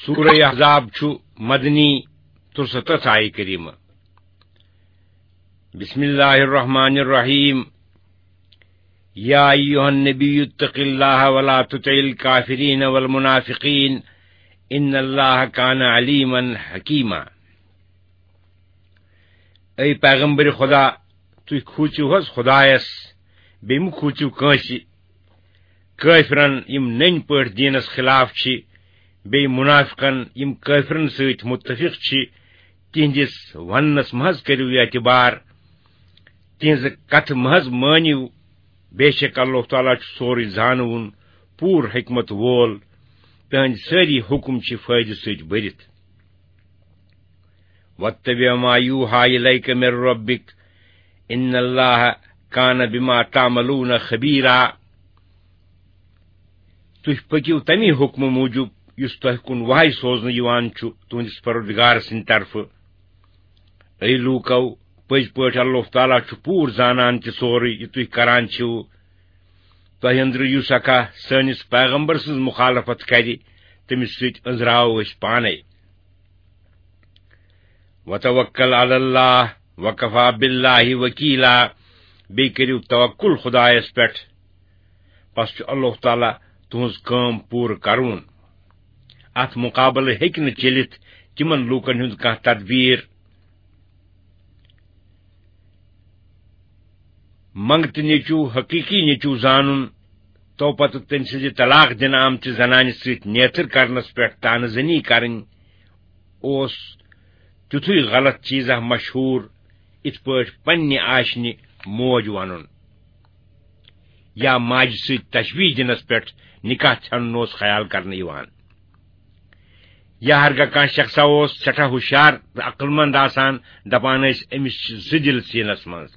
سورہ احزاب چھُ مدنی 63 آیہ کریمہ. بسم اللہ الرحمن الرحیم. یا ایھا النبی اتق اللہ ولا تطع الکافرین والمنافقین ان اللہ کان علیما حکیما. اے پیغمبر خدا تُہۍ کھوٗژِو حظ خدایس بیٚیہِ مہٕ کھوٗژِو کٲنٛسہِ. کٲفرن یِم نٔنۍ پٲٹھۍ دیٖنس خلاف چھِ بیٚیہِ مُنافقن یِم کٲفرن سۭتۍ متفق چھِ تِہنٛدِس وننس مہ حظ کٔرِو اعتبار، تِہنٛزِ کتھٕ مہ حظ مٲنِو. بے شک اللہ تعالیٰ چھُ سورُے زانوُن پوٗرٕ حکمت وول. تٕہنٛدۍ سٲری حکم چھِ فٲیدٕ سۭتۍ بٔرِتھ. واتبع ما یوحى الیک من ربک ان اللہ کان بما تعملون خبیرا. تُہۍ پٔکِو تمی حکمہٕ موٗجوٗب یُس تۄہہِ کُن وحی سوزنہٕ یِوان چھُ تُہنٛدِس پروردگار سٕنٛدِ طرفہٕ. اے لوٗکو، پٔزۍ پٲٹھۍ اللہ تعالیٰ چھُ پوٗرٕ زانان تہِ سورُے یہِ تُہۍ کران چھِو. تۄہہِ أنٛدرٕ یُس اکھا سٲنِس پیغمبر سٕنٛز مخالفت کرِ تٔمِس سۭتۍ أنٛزراوو أسۍ پانے. وتوکل علی اللہ وکفا باللہ وکیلا. بیٚیہِ کٔرِو توکل خدایس پٮ۪ٹھ، پس چھُ اللہ تعالیٰ تُہنٛز کٲم پوٗرٕ کرون. اتھ مقابلہٕ ہیٚکہِ نہٕ چٔلِتھ تِمن لوٗکن ہُنٛد کانٛہہ تدبیٖر. منگتہٕ نیٚچوٗ حقیٖقی نیٚچوٗ زانُن تو پتہٕ تٔمۍ سٕنٛزِ طلاق دِنہٕ آمژِ زنانہِ سۭتۍ نیتھٕر کرنس پٮ۪ٹھ تانہٕ زنی کرٕنۍ اوس تیُتھُے غلط چیٖزا مشہوٗر یِتھ پٲٹھۍ پننہِ آشنہِ موج ونُن، یا ماجہِ سۭتۍ تشبیٖح دِنس پٮ۪ٹھ نکاح ژھنُن اوس خیال کرنہٕ یِوان. یا ہرگاہ کانٛہہ شخصا اوس سٮ۪ٹھاہ ہُشیار تہٕ عقل مند آسان، دپان ٲسۍ أمِس چھِ 2 دِل سیٖنس منٛز.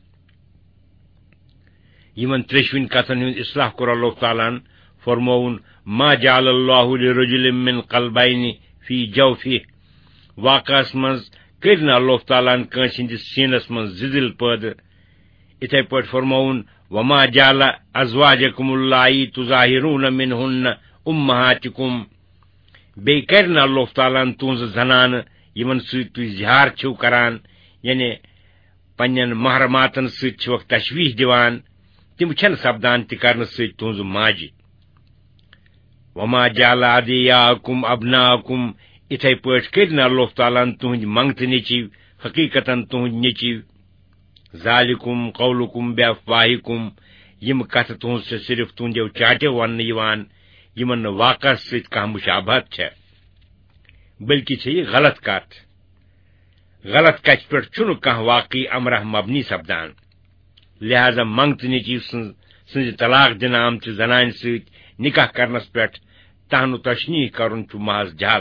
یِمن ترٛیشوٕنۍ کتھن ہُنٛد اصلاح کوٚر اللہ تعالیٰ ہن. فرمووُن ما جعل اللہ لرجل من قلبین فی جوفہ. واقعس منٛز کٔرۍ نہٕ اللہ تعالیٰ ہن کٲنٛسہِ ہٕنٛدِس سیٖنس منٛز 2 دِل پٲدٕ. یِتھے پٲٹھۍ فرمووُن وما جعل ازواجکم اللائي تظاہرون منہن امہاتکم. بیٚیہِ کرِ نہٕ اللہ تعالیٰ ہن تُہنٛزٕ زنانہٕ یِمن سۭتۍ تُہۍ زِہار چھِو کران، یعنی پننٮ۪ن محرماتن سۭتۍ چھِوکھ تشبیٖح دِوان، تِم چھنہٕ سپدان تہِ کرنہٕ سۭتۍ تُہنٛزٕ ماجہِ. وما جعل ادعیاءکم ابناءکم. یِتھے پٲٹھۍ کٔرۍ نہٕ اللہ تعالیٰ ہن تُہنٛدۍ منگتہٕ نیٚچِو حقیٖقتن تُہنٛدۍ نیٚچِو. ذالکم قولکم بافواہکم. یِم کتھٕ تُہنٛز چھےٚ صرف تُہنٛدیو چاٹیو وننہٕ یِوان یِمن نہٕ واقعس سۭتۍ کانٛہہ مشابہت چھےٚ، بلکہِ چھےٚ یہِ غلط کتھ. غلط کتھِ پٮ۪ٹھ چھُنہٕ کانٛہہ واقعی امرہ مبنی سپدان. لہذا منگتہٕ نیٚچِو سٕنٛزِ طلاق دِنہٕ آمژِ زنانہِ سۭتۍ نکاح کرنس پٮ۪ٹھ تہنُ تشنیح کرُن چھُ محض جہل.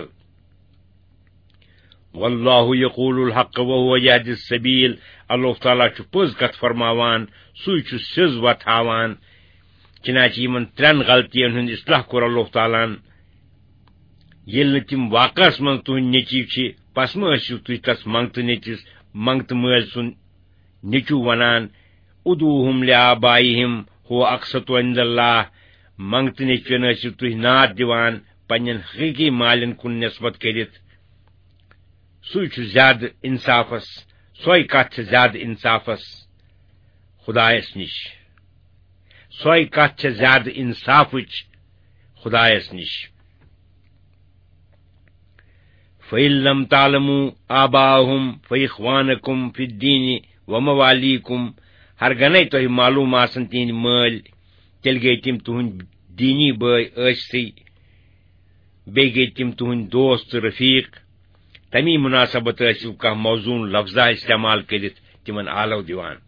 واللہ یقول الحق وهو یہدی السبیل. اللہ تعالیٰ چھُ پوٚز کتھ فرماوان، سُے چھُ سیٚز وتھ ہاوان. چنانچہ یِمن 3 غلطین ہُنٛد اصلاح کوٚر اللہ تعالیٰ ہن. ییٚلہِ نہٕ تِم واقعس منٛز تُہنٛدۍ نیٚچِو چھِ، پس مہ ٲسِو تُہۍ تس منگتہٕ نیٚچِس منگتہٕ مٲلۍ سُنٛد نیٚچوٗ ونان. ادعوہم لآبائہم هو اقسط عند اللہ. منگتہٕ نیٚچوٮ۪ن ٲسِو تُہۍ ناد دِوان پننٮ۪ن حقیٖقی مالٮ۪ن کُن نسبت کٔرِتھ. سُے چھُ زیادٕ انصافس، سۄے کتھ چھےٚ زیادٕ انصافس خدایس نِش. سۄے کتھ چھےٚ زیادٕ انصافٕچ خدایس نِش. فإن لم تعلموا آباءهم فإخوانكم في الدين ومواليكم. ہرگنے تۄہہِ معلوٗم آسن تِہنٛدۍ مٲلۍ، تیٚلہِ گٔیہِ تِم تُہنٛدۍ دیٖنی بٲے ٲسۍسٕے، بیٚیہِ گٔیہِ تِم تُہنٛدۍ دوست تہٕ رفیٖق. تمی مناسبت ٲسِو کانٛہہ موزوٗن لفظا استعمال کٔرِتھ تِمن آلو دِوان.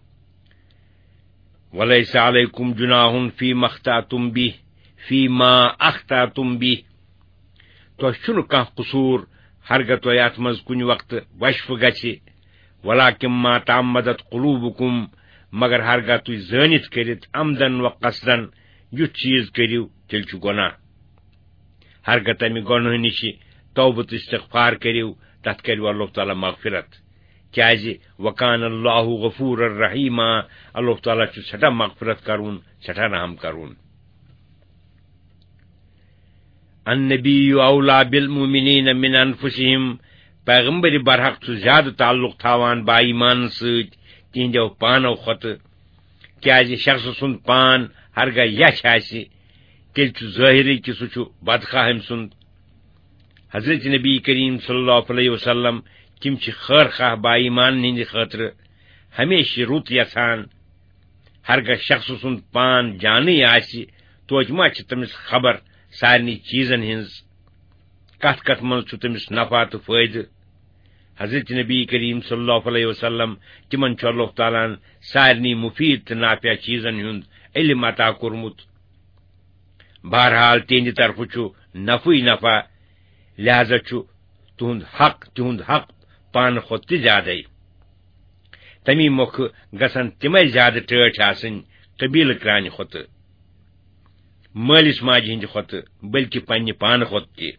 ولیس علیکم جناح فیما اخطأتم به فیما اخطأتم به. تۄہہِ چھُنہٕ کانٛہہ قصوٗر ہرگاہ تۄہہِ اتھ منٛز کُنہِ وقتہٕ وشفہٕ گژھِ. ولکن ما تعمدت قلوبکم. مگر ہرگاہ تُہۍ زٲنِتھ کٔرِتھ عمدن و قصدن یُتھ چیٖز کٔرِو تیٚلہِ چھُ گۄناہ. ہرگاہ تمہِ گۄنہٕ نِشہِ توبہٕ تہٕ استغفار کٔرِو تتھ کٔرِو اللہ تعالیٰ مغفرت. کیازِ وکان اللہ غفور الرحیما. اللہ تعالیٰ چھُ سٮ۪ٹھاہ مغفرت کرون، سٮ۪ٹھاہ رحم کرون. النبی اولا بالمؤمنین من انفسہم، پیغمبر برحق چھُ زیادٕ تعلق تھاوان با ایمان سۭتۍ تہنٛدیو پانو کھۄتہٕ، کیازِ شخص سُنٛد پان ہرگاہ یچھ آسہِ تیٚلہِ چھُ ظٲہرٕے کہِ سُہ چھُ بدخواہ أمۍ سُنٛد۔ حضرت نبی کریم صلی اللہ علیہ وسلم تِم چھِ خٲر خواہ با ایمان ہٕنٛدِ خٲطرٕ ہمیشہِ رُت یژھان۔ ہرگاہ شخص سُنٛد پان جانٕے آسہِ توتہِ ما چھِ تٔمِس خبر سارنٕے چیٖزن ہٕنٛز، کتھ کتھ منٛز چھُ تٔمِس نفع تہٕ فٲیدٕ۔ حضرت نبی کریم صلی اللہ علیہ وسلم تِمن چھُ اللہ تعالیٰ ہن سارنٕے مفیٖد تہٕ نافع چیٖزن ہُنٛد علم عطا کوٚرمُت۔ بہرحال تِہنٛدِ طرفہٕ چھُ نفعٕے نفع، لہذا چھُ تِہُنٛد حق پانہٕ کھۄتہٕ تہِ زیادَے۔ تمی مۄکھٕ گژھن تِمے زیادٕ ٹٲٹھۍ آسٕنۍ قبیلہٕ کرانہِ کھۄتہٕ، مٲلِس ماجہِ ہٕنٛدِ کھۄتہٕ، بٔلکہِ پننہِ پانہٕ کھۄتہٕ تہِ۔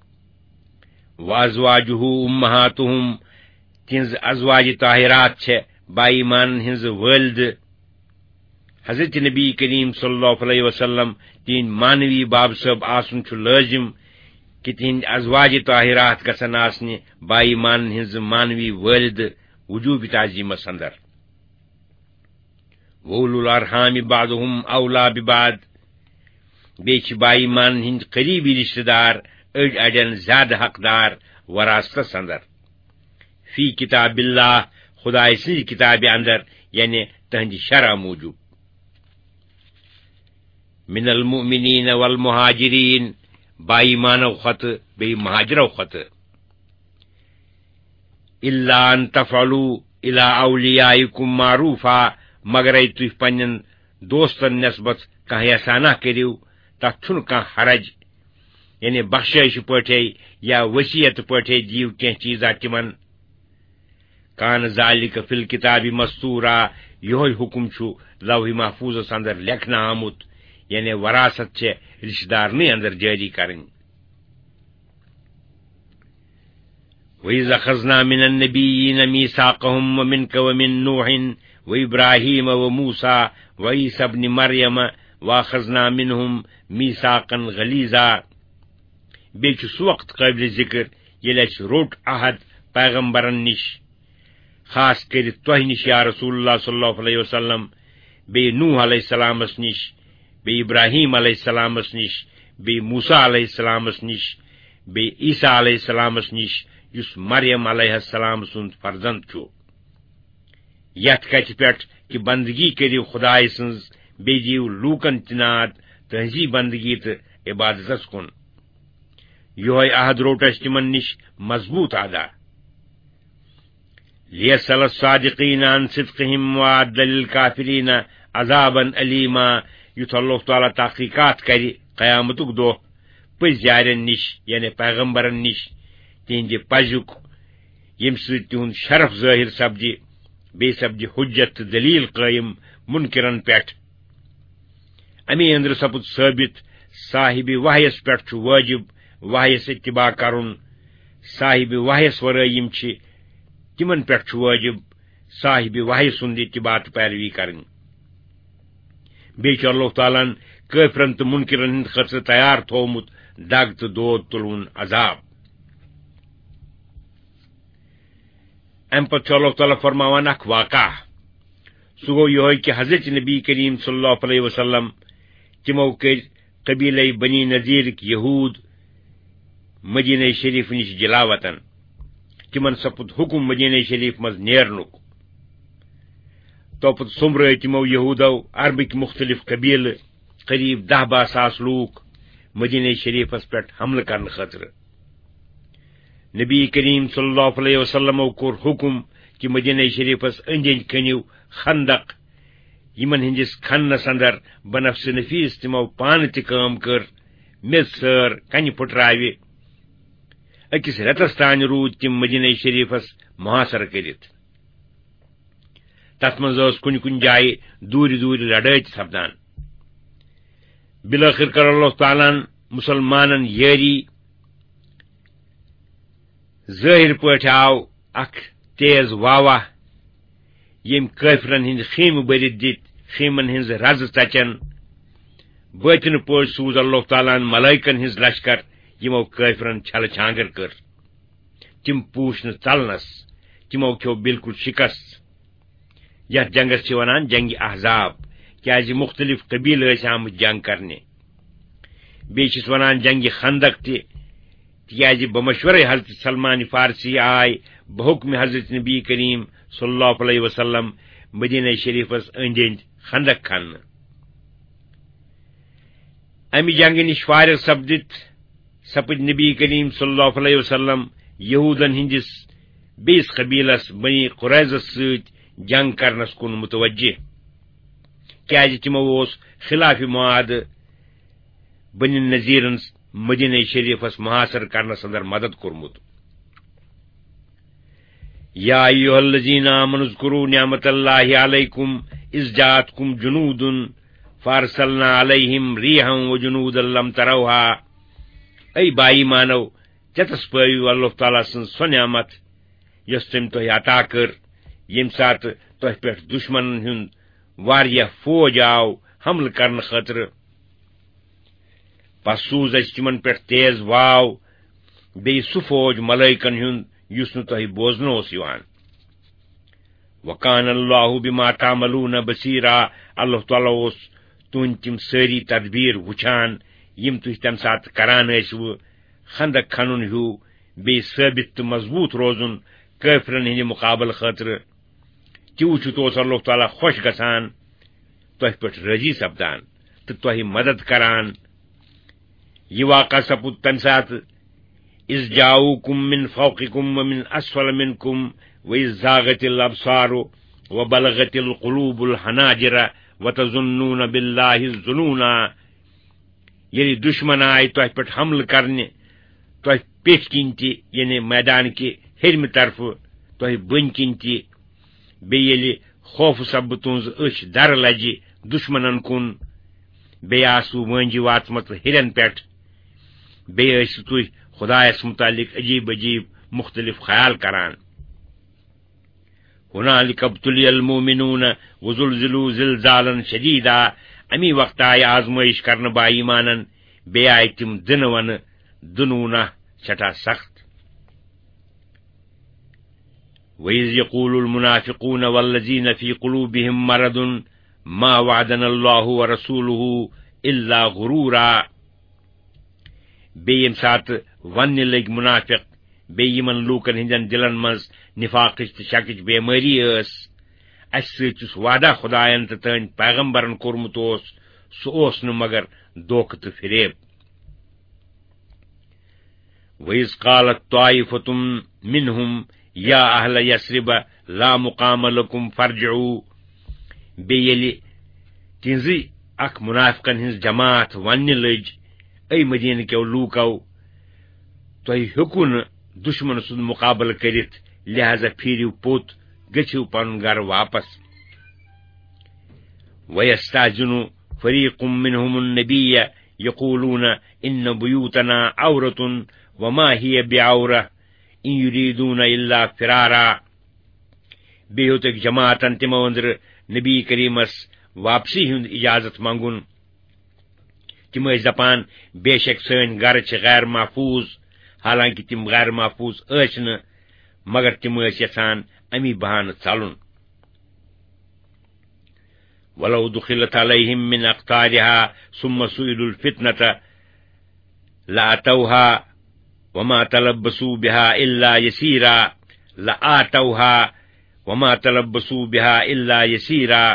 وازواجہ امہاتہم، تہنٛز ازواج طاہرات چھےٚ با ایمانن ہٕنٛزٕ والدٕ۔ حضرت نبی کریم صلی اللہ علیہ وسلم تہنٛدۍ مانوی باب صٲب آسُن چھُ لٲزم کہ تہنٛدۍ ازواج طاہرات گژھن آسنہِ با ایمانن ہٕنٛزٕ مانوی والدٕ وجوب تعظیمس اندر۔ وولو الارحام بعضهم اولا ببعض، بیٚیہِ چھِ با ایمانن ہٕنٛدۍ قریبی رشتہٕ دار أڑۍ اڑٮ۪ن زیادٕ حقدار وراثتس اندر، فی کتاب اللہ، خدائے سٕنٛزِ کتابہِ اندر، یعنی تہنٛدِ شرع موجوب۔ من المؤمنین والمہاجرین، با ایمانو کھۄتہٕ بیٚیہِ مہاجرو کھۄتہٕ۔ الا ان تفعلوا الى اولیائکم معروفا، مگرے تُہۍ پننٮ۪ن دوستن نسبت کانٛہہ احسانہ کٔرِو تتھ چھُنہٕ کانٛہہ حرج، یعنی بخشٲیشہِ پٲٹھے یا وصیت پٲٹھے دِیو کینٛہہ چیٖزا تِمن۔ کان ذالک فی الکتاب مستورا، یہوے حکم چھُ لوح محفوظس اندر لیکھنہٕ آمُت، یعنی وراثت چھےٚ رشتہٕ دارنٕے اندر جٲری کرٕنۍ۔ وَإِذْ أَخَذْنَا مِنَ النَّبِيِّينَ مِيثَاقَهُمْ وَمِنْكَ وَمِن نُوحٍ وَإِبْرَاهِيمَ وَمُوسَى وَعِيسَى ابْنِ مَرْيَمَ وَأَخَذْنَا مِنْهُمْ مِيثَاقًا غَلِيظًا۔ بیٚیہِ چھُ سُہ وقت قٲبلِ ذِکر ییٚلہِ اَسہِ روٚٹ عہد پیغمبرن نِش، خاص کٔرِتھ تۄہہِ نِش یا رسول اللہ صلی اللہ علیہ وسلم، بیٚیہِ نوح علیہ السلامس نِش، بیٚیہِ ابراہیم علیہ السلامس نِش، بیٚیہِ موسیٰ علیہ السلامس نِش، بیٚیہِ عیسیٰ علیہ السلامس نِش یُس مریم علیہ السلام سُنٛد فرزند چھُ، یتھ کتھِ پٮ۪ٹھ کہ بندگی کٔرِو خدائے سٕنٛز، بیٚیہِ دِیو لوٗکن تہِ ناد تہنٛزی بندگی تہٕ عبادتس کُن۔ یہوے عہد روٚٹ اَسہِ تِمن نِش مضبوٗط ادا۔ لیسأل الصادقین عن صدقہم وأعد للکافرین عذابا علیما، یُتھ اللہ تعالیٰ تحقیقات کرِ قیامتُک دۄہ پٔزۍ یارٮ۪ن نِش، یعنی پیغمبرن نِش، تہنٛدِ پزیُک، ییٚمہِ سۭتۍ تِہُنٛد شرف ظٲہر سپدِ، بیٚیہِ سپدِ حجت تہٕ دلیل قٲیِم منکرن پٮ۪ٹھ۔ امی اندر سپُد ثٲبت صاحب وحیس پٮ۪ٹھ چھُ وٲجب وحیس اتباع کرُن، صاحب وحیس ورٲے یِم چھِ تِمن پٮ۪ٹھ چھُ وٲجب صاحب وحی سُنٛد اتباع تہٕ پیروی کرٕنۍ۔ بیٚیہِ چھُ اللہ تعالیٰ ہن کٲفرن تہٕ منکرن ہٕنٛدِ خٲطرٕ تیار تھوٚومُت دگ تہٕ دود تُلوُن عذاب۔ امہِ پتہٕ چھُ اللہ تعالیٰ فرماوان اکھ واقعہ، سُہ گوٚو یِہوے کہ حضرت نبی کریم صلی اللہ علیہ وسلم تِمو کٔرۍ قبیلے بنی نذیرٕکۍ یہوٗد مدینہ شریف نِش جلاوطن، تِمن سپُد حکم مدینہ شریف منٛز نیرنُک۔ توپت سوٚمبرٲے تِمو یہوٗدو عربٕکۍ مختلف قبیلہٕ قریب 10-12 ساس لوٗکھ مدینہ شریفس پٮ۪ٹھ حملہٕ کرنہٕ خٲطرٕ۔ نبی کریم صلی اللہ علیہ وسلمو کوٚر حکم کہ مدینہ شریفس أنٛدۍ أنٛدۍ کھنِو خندق، یمن ہٕنٛدِس کھننس اندر بنفس نفیس تِمو پانہٕ تہِ کٲم کٔر، میٚژ سٲر کنہِ پھٕٹراوِ۔ أکِس رٮ۪تس تانۍ روٗدۍ تِم مدینہ شریفس محاصرٕ کٔرِتھ۔ تتھ منٛز ٲس کُنہِ کُنہِ جایہِ دوٗرِ دوٗرِ لڑٲے تہِ سپدان۔ بالآخر کٔر اللہ تعالیٰ ہن مسلمانن یٲری۔ ظٲہر پٲٹھۍ آو اکھ تیز واوا ییٚمۍ کٲفرن ہٕنٛدۍ خیمہٕ بٔرِتھ دِتۍ، خیمن ہٕنٛز رزٕ ژچن۔ باطنہٕ پٲٹھۍ سوٗز اللہ تعالیٰ ہن ملٲیکن ہٕنٛز لشکر یمو کافرن چھل چھانگر کر تم پوش نہ ژلنس تمو کھو بالکل شکست یتھ جنگس چھ ونان جنگ احزاب کیازِ مختلف قبیل ٲسۍ آمٕتۍ جنگ کرنہِ بیٚیہِ چھِس ونان جنگ خندق تہِ تِکیازِ بمشورے حضرت سلمان فارسی آے بحکم حضرت نبی کریم صلی اللہ علیہ وسلم مدینہ شریفس أنٛدۍ أنٛدۍ خندق کھننہٕ امہِ جنگہِ نِش فارغ سپٕدۍ نبی کریم صلی اللہ علیہ وسلم یہودن ہندس بیس قبیلس بنی قریظس سۭتۍ جنگ کرنس کُن متوجہ کیازِ تمو اوس خلاف معاہدٕ بنی نذیرن مدینہ شریفس محاصر کرنس اندر مدد کورمُت یا ایھا الذین آمنوا اذکروا نعمت اللہ علیکم اذ جاءتکم جنود فارسلنا علیہم ریحا وجنودا لم تروها اے بائی مانو چتس پٲیو اللہ تعالیٰ سٕنٛز سۄ نعمت یۄس تٔمۍ تۄہہِ عطا کٔر ییٚمہِ ساتہٕ تۄہہِ پٮ۪ٹھ دُشمنن ہُنٛد واریاہ فوج آو حملہٕ کرنہٕ خٲطرٕ پس سوٗز اَسہِ تِمن پٮ۪ٹھ تیز واو بیٚیہِ سُہ فوج ملٲیکن ہُنٛد یُس نہٕ تۄہہِ بوزنہٕ اوس یِوان وکان اللہ بما تعملون بصیرا اللہ تعالیٰ اوس تُہنٛدۍ تِم سٲری تدبیٖر وٕچھان یِم تُہۍ تمہِ ساتہٕ کران ٲسوٕ خندق کھنُن ہیوٗ بیٚیہِ ثٲبت تہٕ مضبوٗط روزُن کٲفرن ہٕنٛدِ مقابلہٕ خٲطرٕ تہِ وٕچھِتھ اوس اللہ تعالیٰ خۄش گژھان تۄہہِ پٮ۪ٹھ رٲضی سپدان تہٕ تۄہہِ مدد کران یہ واقعہ سپُد تمہِ ساتہٕ اذ جاؤکم من فوقکم ومن اسفل منکم واذ زاغت الابصار وبلغت القلوب الحناجر وتظنون باللہ الظنونا ییٚلہِ دُشمن آیہِ تۄہہِ پٮ۪ٹھ حملہٕ کرنہِ تۄہہِ پیٚٹھۍ کِنۍ تہِ یعنی میدان کہِ ہیٚرمہِ طرفہٕ تۄہہِ بٔنۍ کِنۍ تہِ بیٚیہِ ییٚلہِ خوفہٕ سببہٕ تُہنٛز أچھ درٕ لجہِ دُشمنن کُن بیٚیہِ آسوٕ وٲنجہِ واژمژٕ ہیٚرٮ۪ن پٮ۪ٹھ بیٚیہِ ٲسِو تُہۍ خدایس متعلق عجیب عجیب مختلف خیال کران ہُنالِکَ ابتُلِیَ المؤمنون وزلزلوا زلزالا شدیدا امی وقت آیہِ آزمٲیش کرنہٕ با ایمانن بیٚیہِ آیہِ تِم دٕنہٕ ونہٕ دٕنوٗنہ سٮ۪ٹھاہ سخت وَإِذْ يَقُولُ الْمُنَافِقُونَ وَالَّذِينَ فِي قُلُوبِهِم مَّرَضٌ مَّا وَعَدَنَا اللَّهُ وَرَسُولُهُ إِلَّا غُرُورًا بیٚیہِ ییٚمہِ ساتہٕ وننہِ لٔگۍ مُنافِق بیٚیہِ یِمن لوٗکن ہٕنٛدٮ۪ن دِلن منٛز نِفاقٕچ تہٕ شکٕچ بٮ۪مٲری ٲس اَسہِ سۭتۍ یُس وعدہ خۄدایَن تہٕ تٕہٕنٛدۍ پیغمبرن کوٚرمُت اوس سُہ اوس نہٕ مگر دھوکہٕ تہٕ فریب وَإِذْ قَالَتْ طَائِفَةٌ مِّنْهُمْ یا اہل یثرب لا مقام لکم فارجعوا بیٚیہِ ییٚلہِ تِہنٛزٕے اکھ مُنافقن ہٕنٛز جماعت وننہِ لٔج اے مدیٖنہٕ کیو لوٗکو تۄہہِ ہیوٚکوٕ نہٕ دُشمن سُنٛد مُقابلہٕ کٔرِتھ لہذا پھیٖرِو پوٚت گٔژھِو پنُن گرٕ واپس وَیَسْتَأْذِنُ فَرِیقٌ مِّنْهُمُ النَّبِیَّ یقوٗلُونَ اِنَّ بُیوٗتَنَا عَوْرَةٌ وَمَا ہِیَ بِعَوْرَةٍ اِن یُریٖدُونَ إِلَّا فِرارا بیٚیہِ ہیوٚتُکھ جماعتن تِمو أنٛدرٕ نبی کریٖمس واپسی ہُنٛد اجازت منٛگُن تِم ٲسۍ دپان بے شک سٲنۍ گرٕ چھِ غیر محفوٗظ حالانکہِ تِم غیر محفوٗظ ٲسۍ نہٕ مگر تِم ٲسۍ یژھان امی بہانہٕ ژلُن وَلَوْ دُخِلَتْ عَلَيْهِم مِّنْ أَقْطَارِهَا ثُمَّ سُئِلُوا الْفِتْنَةَ لَأَتَوْهَا وَمَا تَلَبَّثُوا بِهَا إِلَّا يَسِيرًا لَآتَوْهَا وَمَا تَلَبَّثُوا بِهَا إِلَّا يَسِيرًا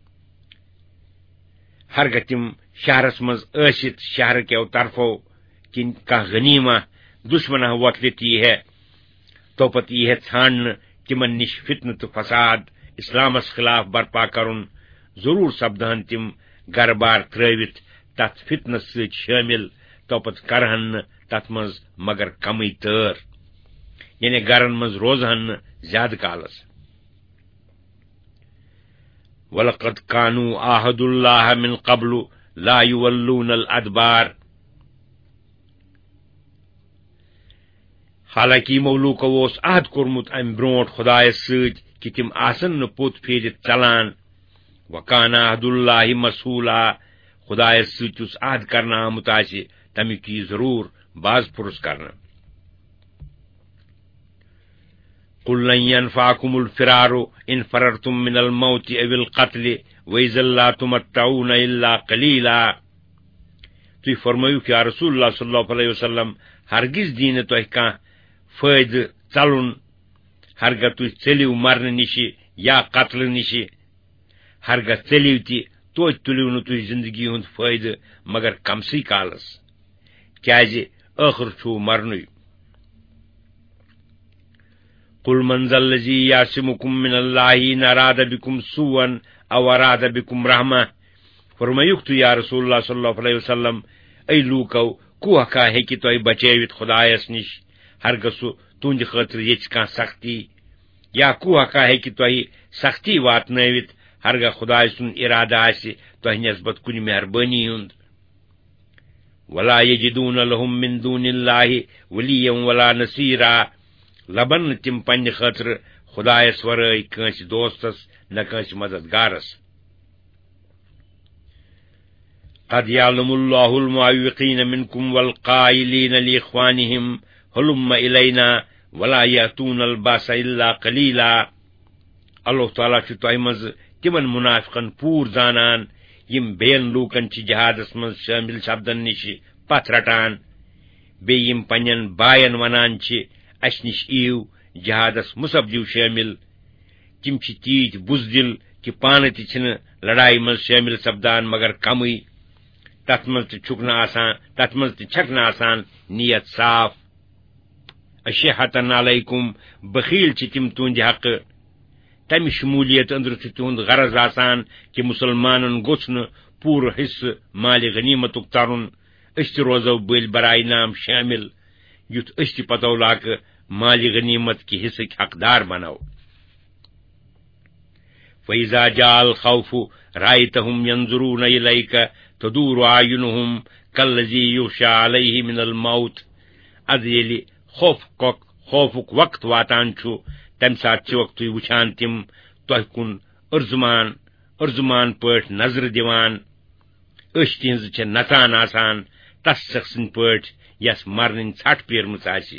ہرگاہ تِم شہرس منٛز ٲسِتھ شہر کیو طرفو کِنۍ کانٛہہ غنیٖمہ دُشمنہ وۄتلِتھ یی ہے توپتہٕ یی ہے ژھانڈنہٕ تِمن نِش فتنہٕ تہٕ فساد اسلامس خلاف برپا کرُن ضروٗر سپدہن تِم گرٕ بار ترٲوِتھ تتھ فتنس سۭتۍ شٲمِل توپتہٕ کرہن نہٕ تتھ منٛز مگر کمٕے تٲر یعنی گرن منٛز روزہن نہٕ زیادٕ کالس وَلَقَدْ كَانُوا عَاهَدُوا اللَّهَ مِن قَبْلُ لَا يُوَلُّونَ الْأَدْبَارَ حالانکہِ یِمو لوٗکو اوس عہد کوٚرمُت امہِ برونٛٹھ خۄدایس سۭتۍ کہِ تِم آسن نہٕ پوٚت پھیٖرِتھ ژلان وَكَانَ عَهْدُ اللَّهِ مَسْئوٗلًا خۄدایس سۭتۍ یُس عہد کرنہٕ آمُت آسہِ تمیُک یی ضروٗر باز پُرس کرنہٕ. قُل لن ينفعكم الفرار إن فررتم من الموت أو القتل وإذا لا تمتعون إلا قليلا. تُہۍ فرمٲیِو کہ یا رسول اللہ صلی اللہ علیہ وسلم ہرگز دی نہٕ تۄہہِ کانٛہہ فٲیدٕ ژلُن ہرگاہ تُہۍ ژٔلِو مرنہٕ نِشہِ یا قتلہٕ نِشہِ. ہرگاہ ژٔلِو تہِ توتہِ تُلِو نہٕ تُہۍ زندگی ہُنٛد فٲیدٕ مگر کمسٕے کالس کیازِ ٲخر چھُو مرنُے. قُل من ذا الذي يعصمكم من الله إن أراد بكم سوءا أو أراد بكم رحمة. فرمٲیُکھ تُہۍ یا رسول اللہ صلی اللہ علیہ وسلم اے لوٗکو کوہکا ہیٚکہِ تۄہہِ بچٲوِتھ خۄدایس نِش ہرگاہ سُہ تُہنٛدِ خٲطرٕ ییٚژھِ کانٛہہ سختی یا کوہکا ہیٚکہِ تۄہہِ سختی واتنٲوِتھ ہرگاہ خۄداے سُنٛد اِرادٕ آسہِ تۄہہِ نسبت کُنہِ مہربٲنی ہُنٛد. ولا يجدون لهم من دون الله وليا ولا نصيرا. لبن نہٕ تِم پننہِ خٲطرٕ خۄدایس ورٲے کٲنٛسہِ دوستس نہ کٲنٛسہِ مددگارس. قد يعلم الله المعوقين منكم والقائلين لإخوانهم هلم إلينا ولا يأتون الباس إلا قليلا. اللہ تعالیٰ چھُ تۄہہِ منٛز تِمن منافقن پوٗر زانان یِم بیٚین لوٗکن چھِ جہادس منٛز شٲمِل سپدن نِش پتھ رٹان بیٚیہِ یِم پننٮ۪ن باین ونان چھِ اسہِ نِش یِیِو جہادس مُسپدِو شٲمِل. تِم چھِ تیٖتۍ بُزدِل کہِ پانہٕ تہِ چھِنہٕ لڑایہِ منٛز شٲمِل سپدان مگر کمٕے. تتھ منٛز تہِ چھکھ نہٕ آسان نیت صاف. اشحتن علیکم بخیل چھِ تِم تُہنٛدِ حقہٕ. تمہِ شموٗلیت أنٛدرٕ چھُ تِہُنٛد غرض آسان کہِ مُسلمانن گوٚژھ نہٕ پوٗرٕ حصہٕ مالِ غنیٖمتُک ترُن. أسۍ تہِ روزو بٔلۍ برایہِ نام شٲمِل یُتھ أسۍ تہِ پتو لاکہٕ مالِ غنیٖمت کہِ حصٕکۍ حقدار بنو. فإذا جاء الخوف رأيتهم ينظرون إليك تدور أعينهم كالذي يغشى عليه من الموت. از ییٚلہِ خوفُک وقت واتان چھُ تمہِ ساتہٕ چھِوکھ تُہۍ وٕچھان تِم تۄہہِ کُن ارزُمان پٲٹھۍ نظرِ دِوان. أچھ تِہنٛزٕ چھےٚ نژان آسان تس شخص سٕنٛدۍ پٲٹھۍ یس مرنٕنۍ ژھٹھ پیرمٕژ آسہِ.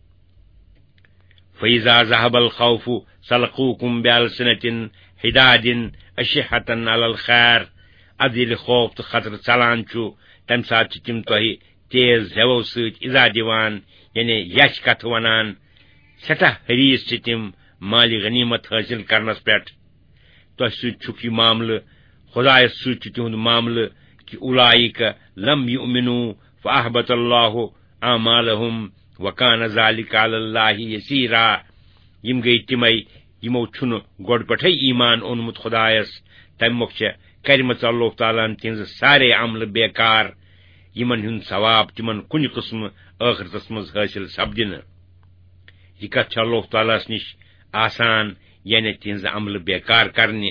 فإذا ذهب الخوف سلقوكم بألسنة حداد أشحة على الخير. از ییٚلہِ خوف تہٕ خطرٕ ژلان چھُ تمہِ ساتہٕ چھِ تِم تۄہہِ تیز زٮ۪وو سۭتۍ اِزا دِوان یعنی یچھ کتھٕ ونان. سٮ۪ٹھاہ حریٖص چھِ تِم مالِ غنیٖمت حٲصِل کرنس پٮ۪ٹھ. تۄہہِ سۭتۍ چھُکھ یہِ معاملہٕ خۄدایس سۭتۍ چھُ تِہُنٛد معاملہٕ کہِ اولئک لم یؤمنوا فأحبط الله أعمالهم وكان ذلك على الله يسيرا. یِم گٔیہِ تِمے یِمو چھُنہٕ گۄڈٕ پٮ۪ٹھے ایمان اوٚنمُت خۄدایس تمہِ مۄکھ چھےٚ کرِمژ اللہ تعالیٰ ہن تِہنٛزٕ سارے عملہٕ بیکار یِمن ہُنٛد ثواب تِمن کُنہِ قٕسمہٕ ٲخرتس منٛز حٲصِل سپدِنہٕ. یہِ کتھ چھِ اللہ تعالیٰ ہس نِش آسان یعنی تِہنٛزٕ عملہٕ بیکار کرنہِ.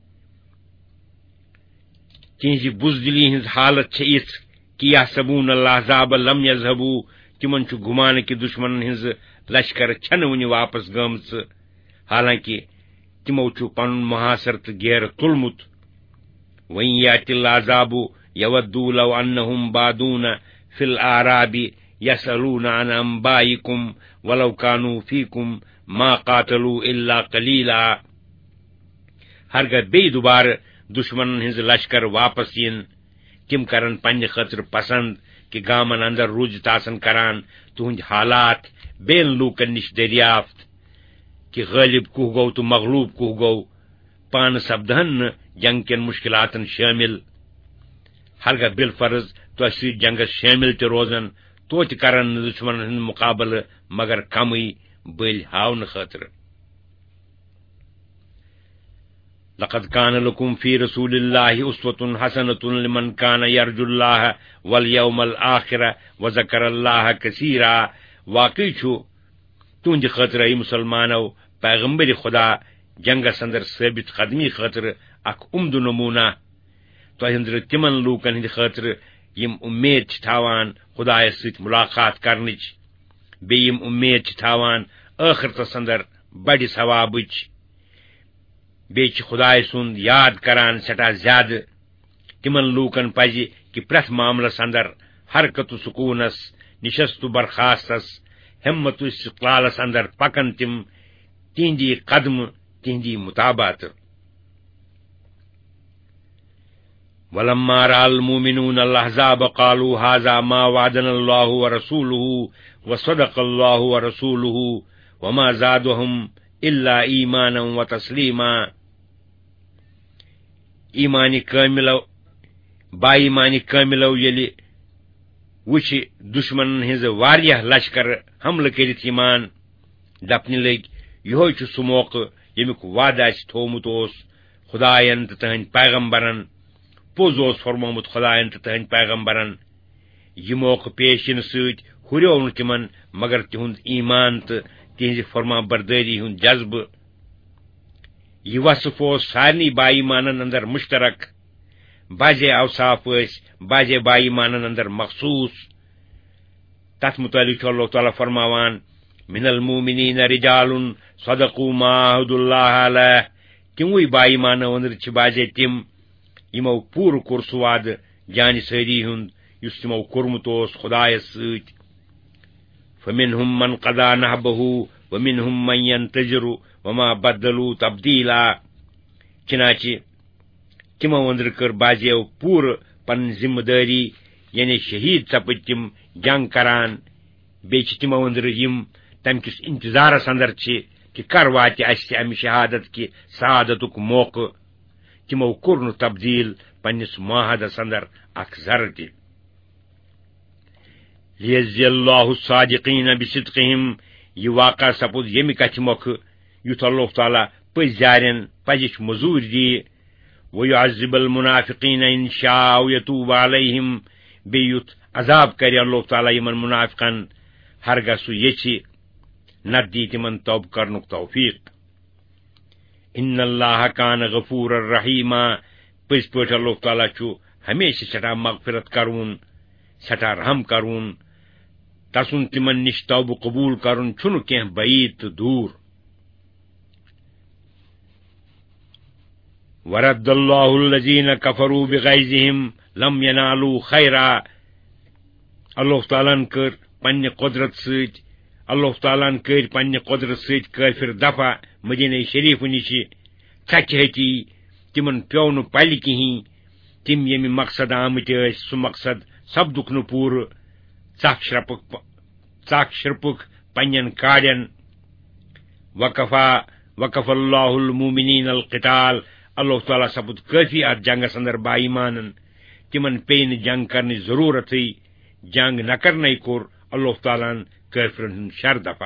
تِہنٛزِ بُزدِلی ہٕنٛز حالت چھےٚ یِژھ کہِ یحسبون الأحزاب لم یذهبوا. تِمن چھُ گُمانہٕ کہِ دُشمنن ہٕنٛزٕ لشکر چھنہٕ وُنہِ واپس گٲمژٕ حالانکہِ تِمو چھُ پنُن محاصر تہٕ گیرٕ تُلمُت. وَإِن یأتِ العذاب یودوا لو أنهم بادون في الأعراب يسألون عن أنبائكم ولو كانوا فيكم ما قاتلوا إلا قليلا. ہرگاہ بیٚیہِ دُبارٕ دُشمنن ہٕنٛز لشکر واپس یِن تِم کرن پننہِ خٲطرٕ پسند کہِ گامن اندر روٗزِتھ آسن کران تُہنٛدۍ حالات بیٚین لوٗکن نِش دٔریافت کہِ غٲلب کُہ گوٚو تہٕ مغلوٗب کُہ گوٚو. پانہٕ سپدہن نہٕ جنگ کٮ۪ن مُشکلاتن شٲمِل. ہرگاہ بالفرض تۄہہِ سۭتۍ جنگس شٲمِل تہِ روزن توتہِ کرن نہٕ دُشمنن ہُنٛد مُقابلہٕ مگر کمٕے بٔلۍ ہاونہٕ خٲطرٕ. لقد كان لكم في رسول الله أسوة حسنة لمن كان يرجو الله واليوم الآخر وذكر الله كثيرا. واقعی چھُ تُہنٛدِ خٲطرٕ اے مُسلمانو پیغمبر خدا جنگس اندر ثٲبت قدمی خٲطرٕ اکھ عمدٕ نموٗنہ. تۄہہِ أنٛدرٕ تِمن لوٗکن ہٕنٛدِ خٲطرٕ یِم اُمید چھِ تھاوان خۄدایس سۭتۍ مُلاقات کرنٕچ بیٚیہِ یِم اُمید چھِ تھاوان ٲخرتس اندر بڑِ ثوابٕچ. بیٚیہِ چھِ خۄداے سُنٛد یاد کران سٮ۪ٹھاہ زیادٕ. تِمن لوٗکن پزِ کہِ پرٛٮ۪تھ معاملس اندر حرکت سکونس نشست برخاستس ہمت استقلالس اندر پکن تم تہندی قدم تہندی مطابات ولما رأى المؤمنون الأحزاب قالوا هذا ما وعدنا الله ورسوله وصدق الله ورسوله وما زادهم إلا إيمانا وتسليما ایمان کاملو با ایمان کاملو یلی وچ دشمن ہز واریہ لشکر حملہ کرت ایمان دپنہ لگ یہ چھ سہ موقع یمیک وعدہ تھومت خدائن تو تہند پیغمبرن پوز فرمومت خدائن تو تہند پیغمبرن یہ موقع پیش ین ست ہریو نہ تمن مگر تہند ایمان تو تہذ فرما برداری ہند جذبہ یہ وصف سارنی با ایمانن اندر مشترک بعضے اوصاف بعضے با ایمانن اندر مخصوص تت متعلق اللہ تعالیٰ فرماوان من المؤمنین رجال صدقوا ما عهد اللہ علیہ تموی با ایمانو اندر چھ بعضے تم یمو پور کور سہ وعد جان ساری ہند اس تمو کورمت خدایس ست فمنهم من قضى نحبه ومنهم من ينتظر وما بدلوا تبدیلا چنانچہ تمو اندر کر بعضیو پور پن ذمہ داری یعنی شہید سپد تم جنگ کران بیچ تمو اندر یم تم کس انتظارس اندر کہ کر وات اس امہ شہادت کی سعادتک موقع تمو کور تبدیل پنس معاہدس اندر اخ ذر تہ لیجزی اللہ الصادقین بصدقہم یہ واقع سپد یمہ کتھ موقع یت اللہ تعالیٰ پز جارن پزچ مزور دی ویعذب المنافقین ان شاء یتوب علیہم بیت عذاب کر اللہ تعالیٰ یمن منافقن ہرگاہ سہ یچھ نت دی تمن توبہ کرنک توفیق ان اللہ کان غفور الرحیما پز پٲٹھۍ اللہ تعالیٰ چھُ ہمیشہ سٹھاہ مغفرت کرون سٹھاہ رحم کرون تسن تمن نش توبہ قبول کرن چھُنہ کینٛہہ بعید تہٕ دوٗر ورد اللہ الذین کفروا بغیظہم لم ینالوا خیرا اللہ تعالیٰ کر پنہ قدرت ست اللہ تعالیٰ کر پنہ قدرت ست کافر دفع مدینہ شریف نش ژکھ ہتی تمن پیو نہ پلہ کہین تم یمہ مقصد آمت سہ مقصد سپدک نہ پور ژکھ شرپک پنن کاڑین وقف اللہ المؤمنین القتال اللہ تعالیٰ سپد کافی ات جنگس اندر با ایمانن تمن پی نہ جنگ کرنے ضرورت جنگ نہ کرنے کور اللہ تعالیٰ کافرن شر دفع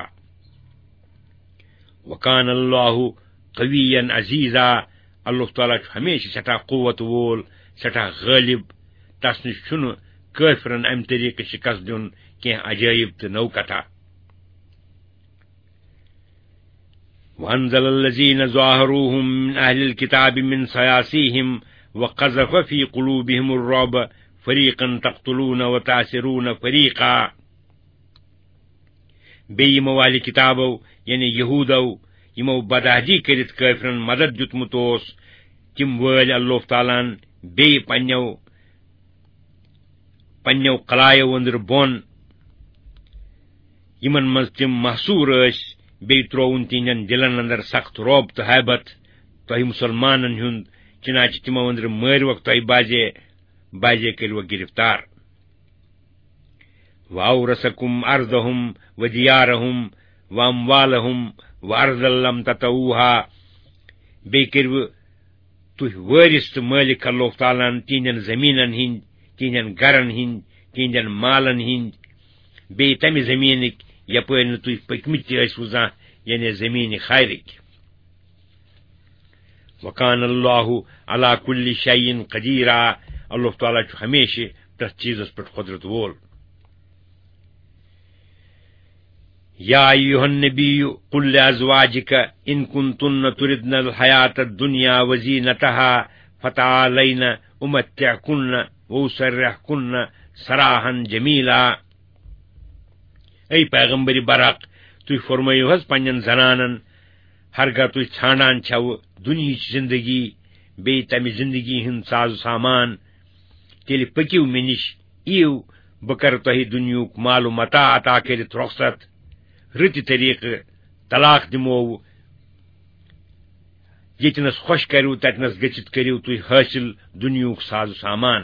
وکان اللہ قویا عزیزا اللہ تعالیٰ ہمیشہ سٹھاہ قوت وول سٹھاہ غالب تس نش چھنہ کافرن امہ طریقہ شکست دین کی عجائب تو نو کتھا وانزل الذين ظاهروهم من اهل الكتاب من صياصيهم وقذف في قلوبهم الرعب فريقا تقتلون وتأسرون فريقا بیم والی کتابو یعنی یہودو یمو بدہدی کرت کافرن مدد دتمت تم ول اللہ تعالیٰ بی پنو قلایو اندر بون یمن مز تم محصور بی ترون تہندین دلن اندر سخت روب تو حیبت تہ مسلمانن ہند چنانچہ تمو اندر مروک تہ بازے کرو گرفتار واورثکم ارضہم ودیارہم واموالہم وارضا لم تطئوها بی کرو تہ وارث تو مالک اللہ تعالیٰ تہندین زمینن ہند تہندین گرن ہند تہندین مالن ہند بی تمہ زمینک یپر نہ تھی پکمت زان یعنی زمین خیرک وکان اللہ علی کل شیء قدیرا اللہ تعالیٰ ہمیشہ پرت چیزس پہ قدرت وول یا ایھا النبی قل لازواجک ان کنتن تردن الحیاۃ الدنیا وزینتها فتعالین امتعکن واسرحکن سراحا جمیلا اے پیغمبر برق تھی فرمائیو حس پنن زنانن ہرگاہ تھی ژھانڈان چھو دنیا زندگی بی تمہ زندگی ہند ساز و سامان تیل پکیو مے نش ایو بہ کر تہ دنیک مال و متاع عطا کرت رخصت رٕتہِ طریقہٕ طلاق دمو یتنس خوش کرو تتنس گژھت کٔرِو تُہۍ حٲصِل دنیوک ساز و سامان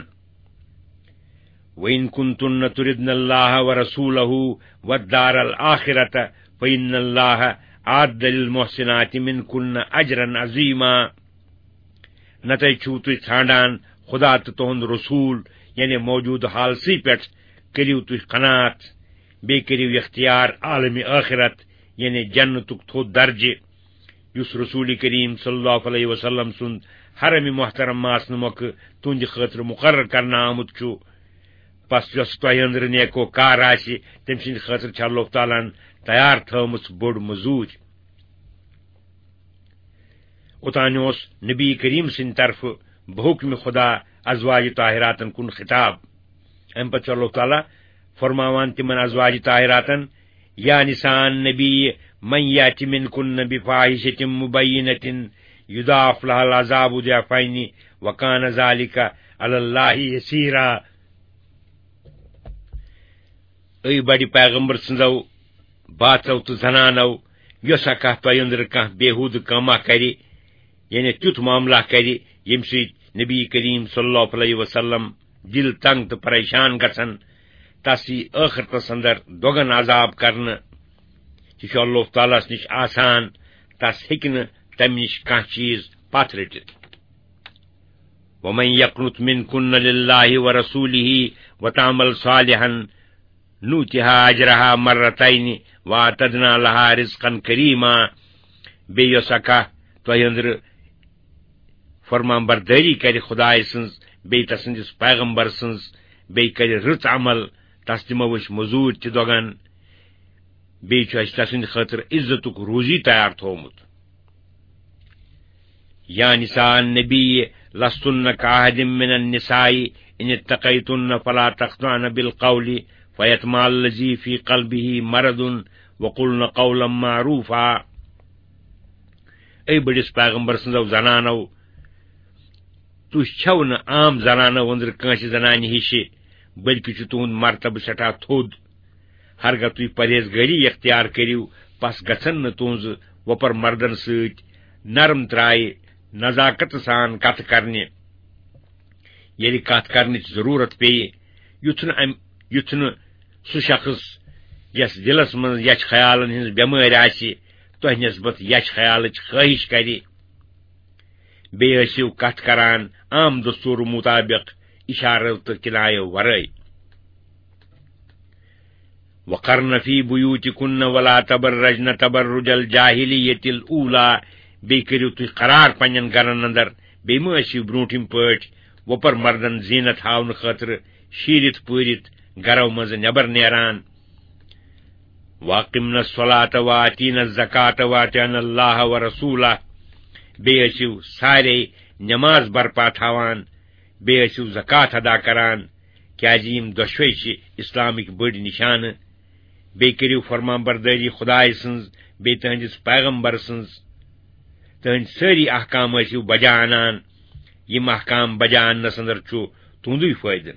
وَإِن كُنتُنَّ تُرِدْنَ اللَّهَ وَرَسُولَهُ وَالدَّارَ الْآخِرَةَ فَإِنَّ اللَّهَ أَعَدَّ لِلْمُحْسِنَاتِ مِنكُنَّ أَجْرًا عَظِيمًا نتہٕ چھُو تُہۍ ژھانڈان خدا تہٕ تُہُنٛد رسوٗل یعنی موجوٗد حالسٕے پٮ۪ٹھ کٔرِو تُہۍ قناعت بیٚیہِ کٔرِو اختیار عالمِ ٲخرت یعنی جنتُک تھوٚد درجہِ یُس رسول کریم صلی اللہ علیہ وسلم سُنٛد حرم محترم آسنہٕ مۄکھٕ تُہنٛدِ خٲطرٕ مقرر کرنہٕ آمُت چھُ پس یۄس تۄہہِ أنٛدرٕ نیکو کار آسہِ تٔمۍ سٕنٛدِ خٲطرٕ چھِ اللہ تعالیٰ ہن تیار تھٲومٕژ بوٚڑ مٔزوٗرۍ اوٚتانۍ اوس نبی کریم سٕنٛدِ طرفہٕ بحکمِ خدا ازواج طاہراتن کُن خطاب امہِ پتہٕ چھُ اللہ تعالیٰ فرماوان تِمن ازواج طاہراتن یا نساء النبی من یأتِ منکن بفاحشة مبینة یضاعف لها العذاب ضعفین وکان ذلک علی اللہ یسیرا اے بڑِ پیغمبر سٕنٛزو باتو تہٕ زنانو یۄسا کانٛہہ تۄہہِ أنٛدرٕ کانٛہہ بےحوٗدٕ کٲما کرِ یعنی تیُتھ معاملہ کرِ ییٚمہِ سۭتۍ نبی کریم صلی اللہ علیہ وسلم دل تنگ تہٕ پریشان گژھن تس یی ٲخرتس اندر دۄگن عذاب کرنہٕ یہِ چھُ اللہ تعالیٰ ہس نِش آسان تس ہیٚکہِ نہٕ تمہِ نِش کانٛہہ چیٖز پتھ رٔٹِتھ ومن یقنُت منکن للہ ورسولہ وتعمل صالحا نوتها اجرها مرتين واعتدنا لها رزقا کریما بیٚیہِ یۄسا کانٛہہ تۄہہِ أنٛدرٕ فرمان بردٲری کرِ خداے سٕنٛز بیٚیہِ تسٕنٛدِس پیغمبر سٕنٛز بیٚیہِ کرِ رٕژ عمل تس دِمو أسۍ مٔزوٗرۍ تہِ دۄگن بیٚیہِ چھُ اَسہِ تسٕنٛدِ خٲطرٕ عزتُک روزی تیار تھوٚومُت یا نساء النبی لستن كأحد من النساء إن اتقيتن فلا تخضعن بالقول فيطمع الذي في قلبه مرض وقلن قولا معروفا اے بڑس پیغمبر سٕنٛزو زنانو تُہۍ چھو نہٕ عام زنانو أنٛدرٕ کٲنٛسہِ زنانہِ ہِشہِ بلکہِ چھُ تُہُنٛد مرتبہٕ سٮ۪ٹھاہ تھوٚد ہرگاہ تُہۍ پرہیزگٲری اختیار کٔرِو پس گژھن نہٕ تُہنٛزٕ وۄپر مردن سۭتۍ نرم ترٛایہِ نزاکت سان کتھ کرنہِ ییٚلہِ کتھ کرنٕچ ضروٗرت پیٚیہِ یُتھ نہٕ سُہ شخص یس دلس منٛز یچھ خیالن ہٕنٛز بٮ۪مٲرۍ آسہِ تۄہہِ نسبت یچھ خیالٕچ خٲہِش کرِ بیٚیہِ ٲسِو کتھ کران عام دستور مطابق اشارو تہٕ کنایو ورٲے وقرن فی بیوتکن ولا تبرجن تبرج الجاہلیۃ الاولی بیٚیہِ کٔرِو تُہۍ قرار پننٮ۪ن گرن اندر بیٚیہِ مہ ٲسِو برونٹھِم پٲٹھۍ وۄپر مردن زیٖنت ہاونہٕ خٲطرٕ شیٖرِتھ پوٗرِتھ گرو منٛزٕ نٮ۪بر نیران واقمن الصلاۃ وآتین الزکاۃ وأطیعن اللہ ورسولہ بیٚیہِ ٲسِو سارے نٮ۪ماز برپا تھاوان بیٚیہِ ٲسِو زکات ادا کران کیازِ یِم دۄشوے چھِ اسلامٕکۍ بٔڑۍ نشانہٕ بیٚیہِ کٔرِو فرمان بردٲری خداے سٕنٛز بیٚیہِ تٕہنٛدِس پیغمبر سٕنٛز تٕہنٛدۍ سٲری احکام ٲسِو بجا انان یِم احکام بجا اننس اندر چھُ تُہنٛدُے فٲیدٕ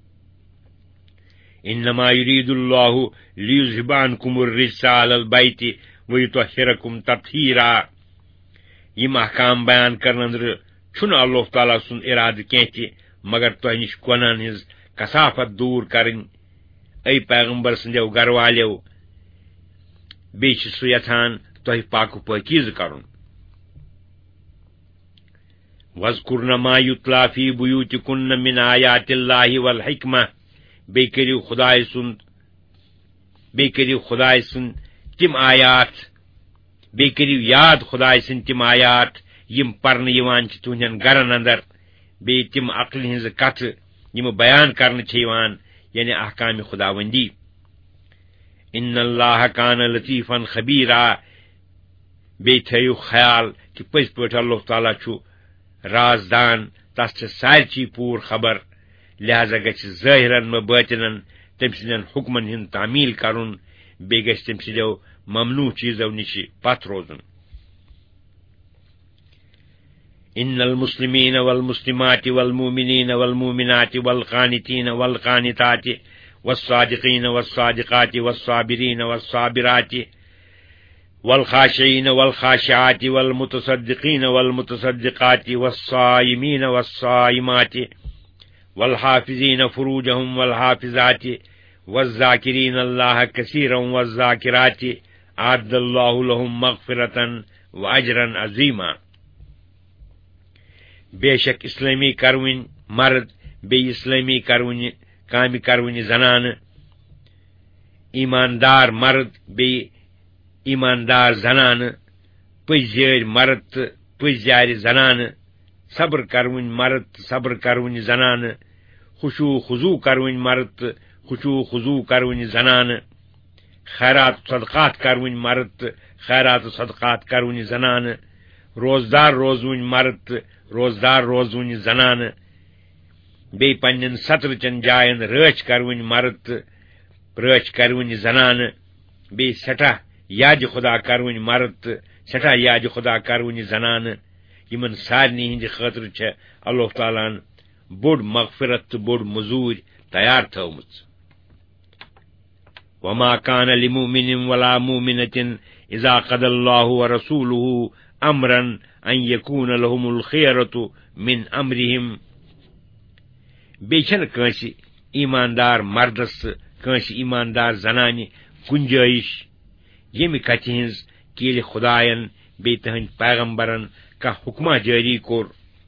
انما یرید اللہ لیذهب عنکم الرجس علی البیت ویطہرکم تطہیرا یِم احکام بیان کرنہٕ اندرٕ چھُنہٕ اللہ تعالیٰ سُنٛد ارادٕ کینٛہہ تہِ مگر تۄہہِ نِش گۄنہن ہٕنٛز کثافت دوٗر کرٕنۍ اے پیغمبر سٕنٛدیو گرٕ والیو بیٚیہِ چھُ سُہ یژھان تۄہہِ پاک و پٲکیٖزٕ کرُن وَاذْكُرْنَ مَا يُتْلَى فِي بُيُوتِكُنَّ مِنْ آيَاتِ اللَّهِ وَالْحِكْمَةِ بیٚیہِ کٔرِو خداے سُنٛد تِم آیات بیٚیہِ کٔرِو یاد خداے سٕنٛدۍ تِم آیات یِم پرنہٕ یِوان چھِ تُہنٛدٮ۪ن گرن اندر بیٚیہِ تِم عقلہِ ہٕنٛزٕ کتھٕ یِم بیان کرنہٕ چھِ یِوان یعنی احکامِ خداوندی ان اللہ کان لطیفا خبیرا بیٚیہِ تھٲیِو خیال کہِ پٔزۍ پٲٹھۍ اللہ تعالیٰ چھُ رازدان تس چھِ سارچی پوٗر خبر لہذا گژھِ ظٲہرن و بٲطنن تٔمۍ سٕنٛدٮ۪ن حُکمن ہُنٛد تعمیل کرُن بیٚیہِ گژھِ تٔمۍ سٕنٛدیو ممنوع چیٖزو نِش پتھ روزُن ان المسلمین والمسلمات والمؤمنین والمؤمنات والقانتین والقانتات والصادقین والصادقات والصابرین والصابرات والخاشعین والخاشعات والمتصدقین والمتصدقات والصائمین والصائمات والحافظین فروجهم والحافظات والذاکرین اللہ کثیرا والذاکرات اعد اللہ لهم مغفرۃ واجرا عظیما. بے شک اسلامی کرونی مرد بے اسلامی کرونی کامہ کرونی زنانہ، ایماندار مرد بے ایماندار زنانہ، پزیار مرد تو پزیار زنانہ، صبر کرونی مرد تو صبر کرونی زنانہ، خشوع خضوع کرونی مرد تو خشوع خضوع کرونی زنانہ، خیرات صدقات کرونی مرد تو خیرات صدقات کرونی زنانہ، روزدار روزونی مرد تو روزدار روزونی زنانہ، بے پنن سطر چن جائن رچ کرونی مرد تو رچ کرونی زنانہ، بے سٹھاہ یاد خدا کرونی مرد تو سٹھاہ یاد خدا کرونی زنانہ. یمن سارنی ہند خاطر چھ اللہ تعالیٰ بوڑ مغفرت تو بوڑ مزور تیار تھومت. وما كان لمؤمن ولا مؤمنة اذا قضى الله ورسوله امرا ان يكون لهم الخيرة من امرهم. بیچن کنسی ایماندار مردس کنسی ایماندار زنانی گنجائش یمی کتھ ہنز کیل خدائن بی تہند پیغمبرن کا حکمہ جاری کور،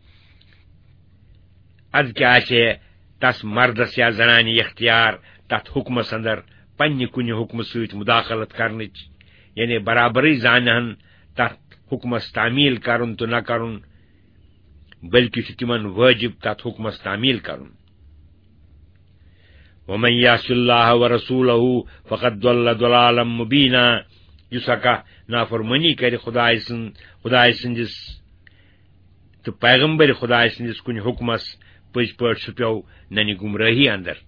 اد کیا تس مردس یا زنانی اختیار تت حکمس اندر پنہ کن حکم ست مداخلت کرنچ، یعنی برابری زانہن تت حکمس تعمیل کرن تو نہ کرن، بلکہ تمن واجب تت حکمس تعمیل کرن. ومن یعص اللہ ورسولہ فقد ضل ضلالا مبینا. یس ہکا نافرمانی کر خدائے سندس تو پیغمبر خدائے سندس کن حکمس پز پٲٹھۍ سُہ پیو ننہِ گمراہی اندر.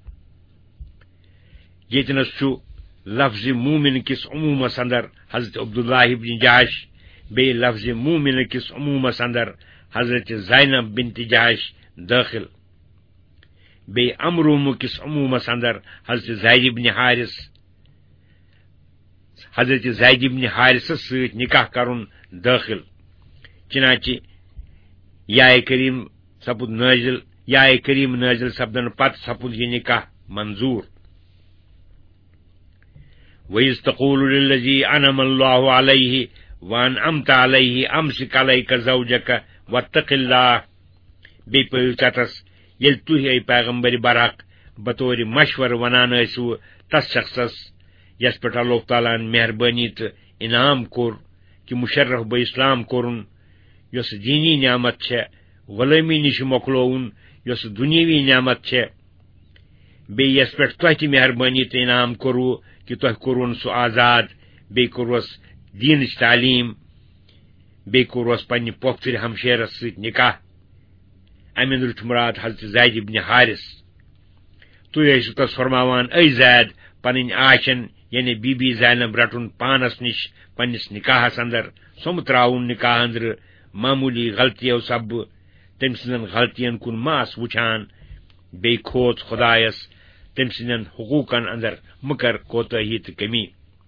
یتنس چھُ لفظ مومن کس عمومس اندر حضرت عبداللہ ابن جاش، بے لفظ مومن کس عمومس اندر حضرت زینب بنت جاش داخل، بے امروم کس عمومس اندر حضرت زید بن حارث، حضرت زید بن حارثس ست نکاح کرن داخل. چنانچہ یا کریم نازل سپدن پت سپد یہ نکاح منظور. وَإِذْ تَقُولُ لِلَّذِي أَنْعَمَ اللَّهُ عَلَيْهِ وَأَنْعَمْتَ عَلَيْهِ أَمْسِكْ عَلَيْكَ زَوْجَكَ وَاتَّقِ اللَّهَ. بے پیتس یل تُہۍ اے پیغمبر برحق بطور مشور ونان ٲسِو تس شخصس یس پٮ۪ٹھ اللہ تعالیٰ مہربانی تو انعام کور کہ مشرف بہ اسلام کورن، یس دینی نعمت چھ غلامی نش مۄکلووُن یس دنیاوی نعمت چھ، بیٚیہِ یس پٮ۪ٹھ تۄہہِ تہِ مہربانی تو انعام کوٚروٕ کہ تۄہہِ کوٚرون سُہ آزاد، بیٚیہِ کوٚروس دیٖنٕچ تعلیٖم، بیٚیہِ کوٚروس پننہِ پۄپھتٕرِ ہمشیرس سۭتۍ نکاح. امہِ اندر چھُ مراد حضرت زید ابن حارث. تُہۍ ٲسِو تس فرماوان اے زید پنٕنۍ آشن یعنی بی بی زینب رٹن پانس نش پننس نکاحس اندر، سم تراؤن نکاح اندر معمولی غلطیو سببہٕ، تٔمۍ سٕنٛدن غلطین کُن ماس وٕچھان، بیٚیہِ کھوژ خدایس تٔمۍ سٕنٛدٮ۪ن حقوٗقن اندر مکر کوتٲہی تہٕ کمی.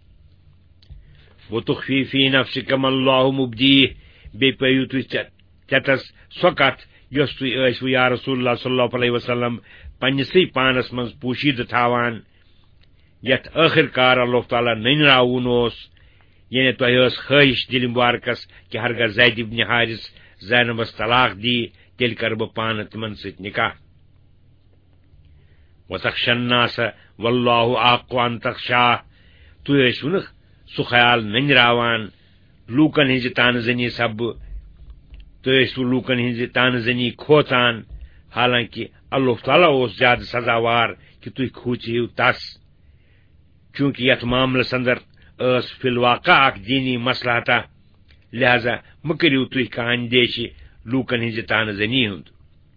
وتخفی فی نفسک ما اللہ مبدیہ. بیٚیہِ پٲیِو تُہۍ ژےٚ سۄ کتھ یۄس تُہۍ ٲسوٕ یا رسول اللہ صلی اللہ علیہ وسلم پننسٕے پانس منٛز پوشیدٕ تھاوان، یتھ ٲخر کار اللہ تعالیٰ ننراوُن اوس. یعنی تۄہہِ ٲس خٲہش دِلہِ مبارکس کہ ہرگاہ زید ابن حارث زینبس طلاق دی تیٚلہِ کرٕ بہٕ پانہٕ تِمن سۭتۍ نکاح. وتخشى الناس واللہ احق ان تخشاه. تُہۍ ٲسِو نہٕ سُہ خیال ننراوان لوٗکن ہٕنزِ تانہٕ زنی سببہٕ، تُہۍ ٲسِو لوٗکن ہٕنزِ تانہٕ زنی کھوژان، حالانکہ اللہ تعالیٰ اوس زیادٕ سزاوار کہ تُہۍ کھوژِہِو تس. چونکہ یتھ معاملس اندر ٲس فی الواقع اکھ دینی مصلحتہ، لہذا مہ کٔرِو تُہۍ کانٛہہ اندیشہِ لوٗکن ہٕنزِ تانہٕ زنی ہُنٛد.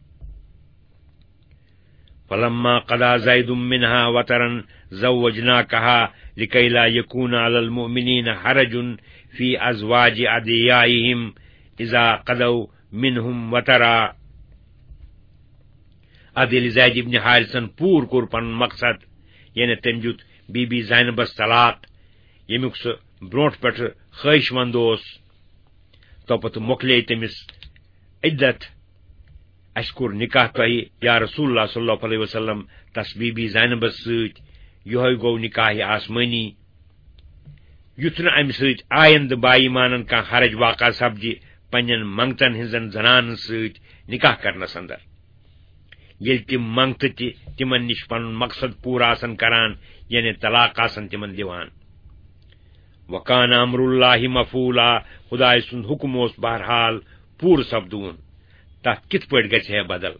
فلما قضى زيد منها وطرا زوجناكها لكي لا يكون على المؤمنين حرج في ازواج ادعيائهم اذا قضوا منهم وطرا. اد ییٚلہِ زید ابن حارثن پوٗر کوٚر پنُن مقصد یعنی تٔمۍ دیُت بی بی زینبس طلاق ییٚمیُک سُہ برونٛٹھ پٮ۪ٹھٕ خٲہِش منٛد اوس توپتہٕ مۄکلے تٔمِس عدت اَسہِ کوٚر نکاح تۄہہِ یا رسول اللہ صلی اللہ علیہ وسلم تس بی بی زینبس سۭتۍ یِہوے گوٚو نکاح آسمٲنی یُتھ نہٕ امہِ سۭتۍ آیندٕ بایمانن کانٛہہ حرج واقع سپدِ پننٮ۪ن منگتن ہٕنزن زنانن سۭتۍ نکاح کرنس اندر ییٚلہِ تِم منگتہٕ تہِ تِمن نِش پنُن مقصد پوٗرٕ آسن کران یعنی طلاق آسن تِمن دِوان وکان امر اللہ مفعولا خدایہِ سُنٛد حُکم اوس بہرحال پوٗرٕ سپدوُن تتھ کِتھ پٲٹھۍ گژھِ ہے بدل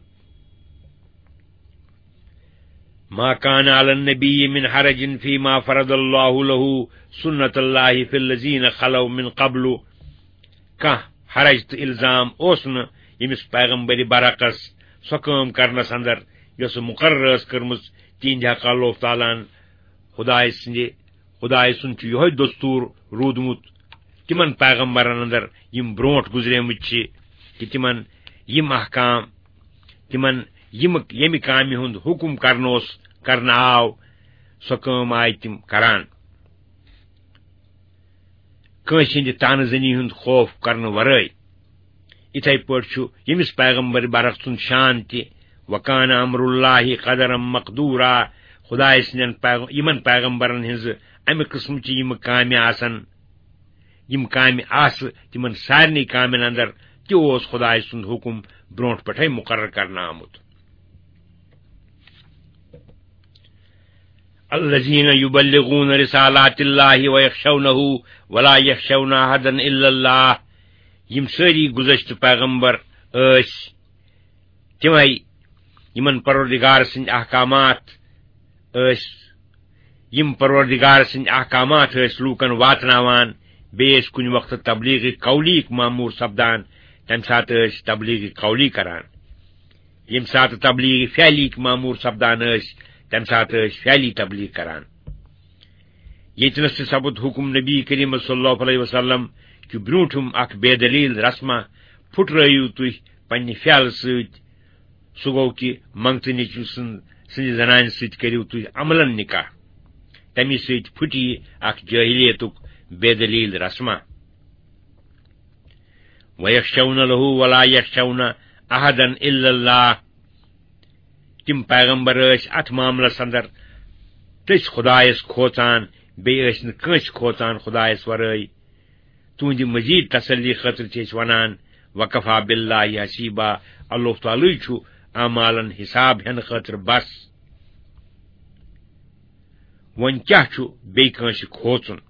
ما كان على النبي من حرج فيما فرض الله له سنة الله في الذين خلوا من قبل کانٛہہ حرج تہٕ الزام اوس نہٕ ییٚمِس پیغمبرِ برعکس سۄ کٲم کرنس اندر یۄس مقرر ٲس کٔرمٕژ تِہنٛدِ حق اللہ تعالیٰ ہن خدایہِ سُنٛد چھُ یِہوے دستور روٗدمُت تِمن پیغمبرن اندر یِم برونٛٹھ گُزریمٕتۍ چھِ کہِ تِمن یِم احکام تِمن ییٚمہِ کامہِ ہُنٛد حُکم کرنہٕ آو سۄ کٲم آیہِ تِم کران کٲنٛسہِ ہٕنٛدِ تانہٕ زنی ہُنٛد خوف کرنہٕ ورٲے یِتھے پٲٹھۍ چھُ ییٚمِس پیغمبر برعکس سُنٛد شان تہِ وکان امر اللہ قدرم مقدورا خدایہِ سٕنٛدٮ۪ن یِمن پیغمبرن ہٕنٛزٕ امہِ قٕسمچہِ یِم کامہِ آسہٕ تِمن سارنٕے کامٮ۪ن اندر تہِ اوس خدایہِ سُنٛد حُکم برونٛٹھ پٮ۪ٹھے مقرر کرنہٕ آمُت الذين يبلغون رسالات الله ويخشونه ولا يخشون احدا الا الله یم سٲری گُزشتہٕ پیغمبر ٲسۍ تِمے یِمن پروردگار سٕنٛدۍ احکامات ٲسۍ لوٗکن واتناوان بیٚیہِ ٲسۍ کُنہِ وقتہٕ تبلیغ قولی معموٗر سپدان تمہِ ساتہٕ ٲسۍ تبلیغ قولی کران ییٚمہِ ساتہٕ تبلیغ فعلی معموٗر سپدان ٲسۍ تمہِ ساتہٕ ٲسۍ فعلی تبلیغ کران ییٚتنس تہِ سپُد حُکم نبی کریم صلی اللہ علیہ وسلم کہِ برونٛٹھِم اکھ بے دلیل رسما پھُٹرٲیِو تُہۍ پننہِ فعلہٕ سۭتۍ سُہ گوٚو کہِ منگتہٕ نیچوٗ سٕنٛدِ زنانہِ سۭتۍ کٔرِو تُہۍ عملن نکاح تمہِ سۭتۍ پھُٹہِ یہِ اکھ جٲہلیتُک بے دلیل رسما وَيَخْشَوْنَ لَهُ وَلَا يَخْشَوْنَ أَحَدًا إِلَّا اللَّهَ تِم پیغمبر ٲسۍ اتھ معاملس اندر تٔسۍ خدایس کھوژان بیٚیہِ ٲسۍ نہٕ کٲنٛسہِ کھوژان خدایس ورٲے تُہنٛدِ مزیٖد تسلی خٲطرٕ چھِ أسۍ ونان وکفا باللہ حسیبا اللہ تعالیٰ چھُ اعمالن حساب ہٮ۪نہٕ خٲطرٕ بس وۄنۍ کیاہ چھُ بیٚیہِ کٲنٛسہِ کھوژُن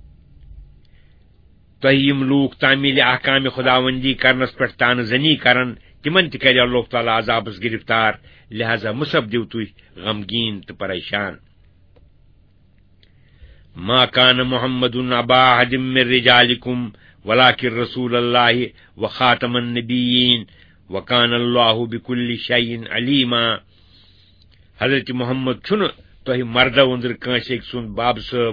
تۄہہِ یِم لوٗکھ تعمیٖلِ احکامِ خداوندی کرنس پٮ۪ٹھ تانہٕ زنی کرن تِمن تہِ کرِ اللہ تعالیٰ عذابس گرفتار لہذا مُسپدِو تُہۍ غمگیٖن تہٕ پریشان ما كان محمد ابا احد من رجالكم ولكن رسول الله وخاتم النبيين وكان الله بكل شيء عليما حضرت محمد چھُنہٕ تۄہہِ مردو أنٛدرٕ کٲنٛسہِ أکۍ سُنٛد باب صٲب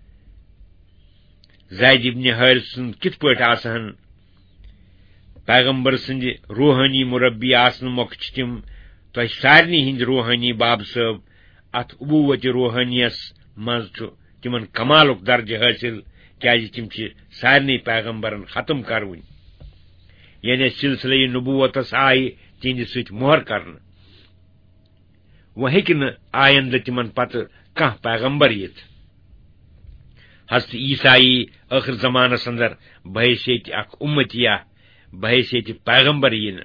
زید ابن حارث سُنٛد کِتھ پٲٹھۍ آسہن پیغمبر سٕنٛدِ روحٲنی مربی آسنہٕ مۄکھٕ چھِ تِم تۄہہِ سارنٕے ہٕنٛدۍ روحٲنی باب صٲب اتھ ابووتِ روحٲنیس منٛز چھُ تِمن کمالُک درجہٕ حٲصِل کیازِ تِم چھِ سارنٕے پیغمبرن ختم کروٕنۍ یعنی سلسلے نبوتس آیہِ تِہنٛدِ سۭتۍ مۄہر کرنہٕ وۄنۍ ہیٚکہِ نہٕ آیندٕ تِمن پتہٕ کانٛہہ پیغمبر یِتھ حضرت عیسائی ٲخر زمانس اندر بحیثیت اکھ اُمتیہ بحیثیت پیغمبر یِنہٕ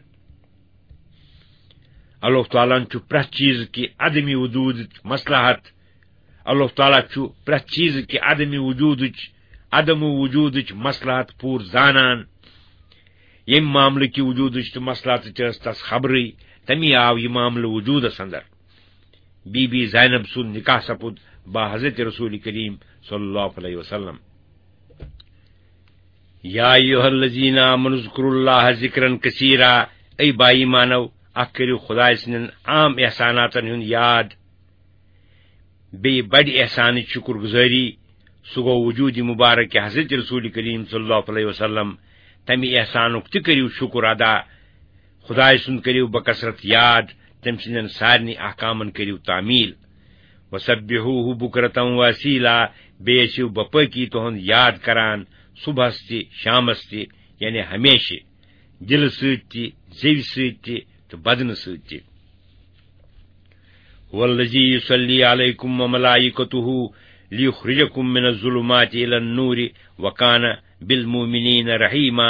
اللہ تعالیٰ چھُ پرٛٮ۪تھ چیٖز کہِ عدمی وجوٗدٕچ مصلحت اللہ تعالیٰ چھُ پرٛٮ۪تھ چیٖز کہِ عدم وجوٗدٕچ مصلحت پوٗرٕ زانان ییٚمہِ معاملہٕ کہِ وجوٗدٕچ تہٕ مصلحتٕچ ٲس تس خبرٕے تمی آو یہِ معاملہٕ وجوٗدس اندر بی بی زینب سُنٛد نکاح سپُد با حضرت رسول کریم صلی اللہ علیہ وسلم یا ایھا الذین آمنوا اذکروا اللہ ذکرا کثیرا اے بائی مانو اکھ کٔرِو خدایہِ سٕنٛدٮ۪ن عام احساناتن ہُنٛد یاد بیٚیہِ بڑِ احسانٕچ شُکر گُزٲری سُہ گوٚو وجوٗدِ مُبارک حضرت رسول کریم صلی اللہ علیہ وسلم تمہِ احسانُک تہِ کٔرِو شُکر ادا خدایہِ سُنٛد کٔرِو بکثرت یاد تٔمۍ سٕنٛدٮ۪ن سارنٕے احکامن کٔرِو تعمیٖل وسبحوہ بکرتم واسیلا، بیٚیہِ ٲسِو بپٲکی تُہُنٛد یاد کران صبحس تہِ شامس تہِ، یعنی ہمیشہِ، دلہٕ سۭتۍ تہِ، زیوِ سۭتۍ تہِ تہٕ بدنہٕ سۭتۍ تہِ۔ والذی یصلی علیکم وملائکتہ لیخرجکم من الظلمات الی النور وکان بالمؤمنین رحیما۔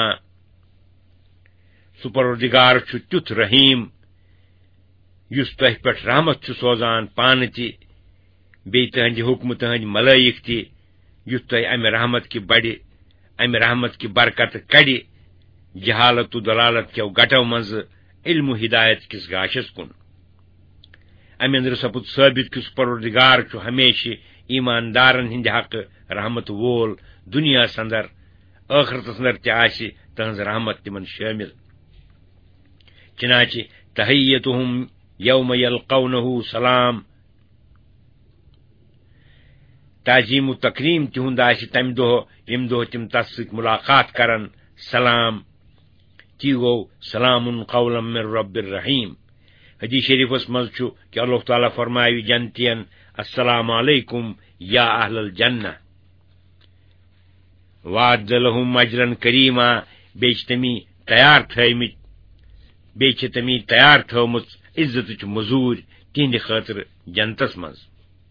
سُہ پروردگار چھُ تیُتھ رحیم یُس تۄہہِ پٮ۪ٹھ رحمت چھُ سوزان پانہٕ تہِ، بیٚیہِ تٕہٕنٛدِ حُکمہٕ تٕہٕنٛدِ ملائک تہِ، یُتھ تۄہہِ امہِ رحمت کہِ برکتہٕ کڑِ جہالت و دلالت کٮ۪و گٹو منٛزٕ علم و ہدایت کِس گاشس کُن۔ امہِ اندرٕ سپُد ثٲبت کہِ سُہ پروردگار چھُ ہمیشہِ ایماندارن ہٕنٛدِ حقہٕ رحمت وول دُنیاہس اندر، ٲخرتس اندر تہِ آسہِ تٕہٕنٛز رحمت تِمن شٲمِل۔ چنانچہ تحیتہم یوم یلقونہ سلام، تعظیم و تکریم تِہُنٛد آسہِ تمہِ دۄہ ییٚمہِ دۄہ تِم تس سۭتۍ ملاقات کرن، سلام۔ تی گوٚو سلام قولا من رب الرحیم۔ حدیث شریفس منٛز چھُ کہ اللہ تعالیٰ فرماوِ جنتین السلام علیکم یا اہل الجنہ، وعد لہم اجرا کریما، بیٚیہِ چھِ تٔمی تیار تھٲومٕژ عزتٕچ مزوٗرۍ تِہنٛدِ خٲطرٕ جنتس منٛز۔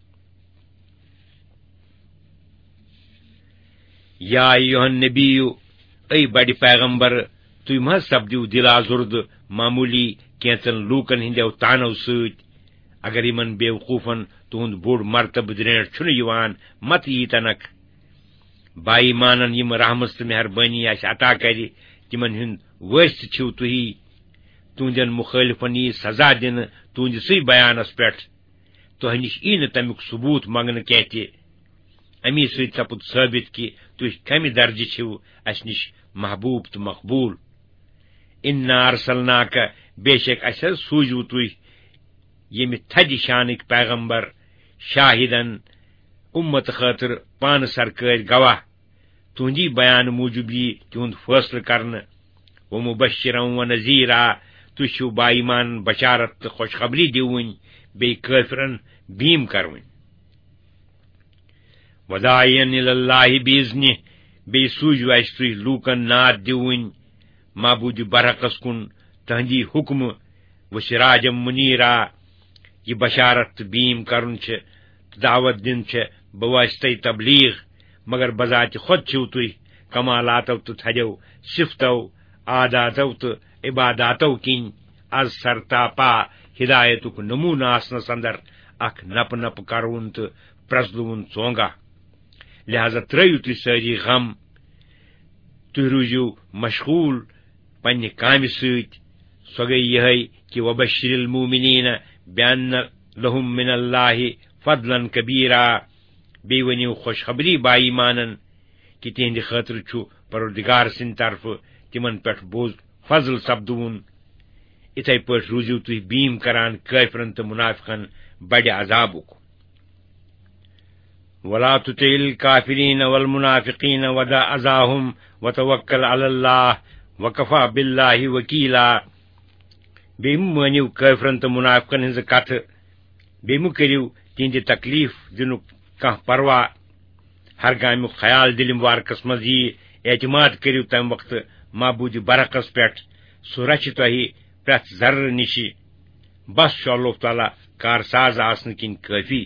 یا ایھا النبی، اے بڑِ پیغمبر، تُہۍ مہ حظ سپدِو دل آزُردٕ معموٗلی کینژن لوٗکن ہٕنٛدیو تانو سۭتۍ۔ اگر یِمن بے وقوٗفن تُہُنٛد بوٚڑ مرتبہٕ درٛینٛٹھ چھُنہٕ یِوان، متہٕ ییٖتنکھ۔ بائی مانن یِم رحمت تہٕ مہربٲنی آسہِ عطا کرِ، تِمن ہُنٛد وٲرثہٕ چھِو تُہی۔ تُہنٛدٮ۪ن مُخٲلِفن یی سزا دِنہٕ تُہنٛدِسٕے بیانس پٮ۪ٹھ، تۄہہِ نِش یی نہٕ تمیُک ثبوٗت منگنہٕ کینٛہہ تہِ۔ امی سۭتۍ سپُد ثٲبت کہِ تُہۍ کمہِ درجہٕ چھِو اسہِ نِش محبوٗب تہٕ مقبوٗل۔ انا ارسلناک، بے شک اسہِ حظ سوٗزِو تُہۍ ییٚمہِ تھدِ شانٕکۍ پیغمبر، شاہدن، اُمتہٕ خٲطرٕ پانہٕ سرکٲرۍ گواہ، تُہنٛدی بیانہٕ موٗجوٗب یی تِہُنٛد فٲصلہٕ کرنہٕ۔ ومبشرا ونذیرا، تُہۍ چھِو باایمان بشارت تہٕ خوشخبری دِوٕنۍ، بیٚیہِ کٲفرن بیٖم کروٕنۍ۔ وداعین الی اللہ باذنہ، بیٚیہِ سوٗزِو اسہِ تُہۍ لوٗکن ناد دِوٕنۍ معبوٗدِ برحقس کُن تہنٛدی حُکمہٕ، وسراجم منیرا، یہِ بشارت تہٕ بیٖم کرُن چھِ تہٕ دعوت دِنۍ چھےٚ بواسطے تبلیغ، مگر بذاتِ خود چھِو تُہۍ کمالاتو تہٕ تھدیو صفتو، عاداتو تہٕ عباداتو کِنۍ از سرتاپا ہدایتُک نموٗنہٕ آسنس اندر اکھ نپہٕ نپہٕ کرون تہٕ پرزلوُن ژونگا۔ لہذا ترٲیِو تُہۍ سٲری غم، تُہۍ روٗزِو مشغوٗل پننہِ کامہِ سۭتۍ۔ سۄ گٔیہِ یِہے کہ وبشر المؤمنین بأن لہم من اللہ فضلا کبیرا، بیٚیہِ ؤنِو خوشخبری بائی مانن کہ تِہنٛدِ خٲطرٕ چھُ پروردگار سٕنٛدِ طرفہٕ تِمن پٮ۪ٹھ بوٚڑ فضل سپدوُن۔ اِتھے پٲٹھۍ روٗزِو تُہۍ بیٖم کران کٲفرن تہٕ منافقن بڑِ عذابُک۔ ولا تطع الکافرین والمنافقین ودع اذاہم وتوکل علی اللہ وکفی باللہ وکیلا، بیٚیہِ مہٕ مٲنِو کٲفرن تہٕ منافقن ہٕنٛزٕ کتھٕ، بیٚیہِ مہٕ کٔرِو تِہنٛدِ تکلیف دِنُک کانٛہہ پروا۔ ہرگاہ امیُک خیال دِلہِ مبارکس منٛز یی، اعتماد کٔرِو تمہِ وقتہٕ معبوٗدِ برحقس پٮ۪ٹھ، سُہ رچھِ تۄہہِ پرٛٮ۪تھ ذرٕ نِشہِ، بس چھُ اللہ تعالیٰ کارساز آسنہٕ کِنۍ کٲفی۔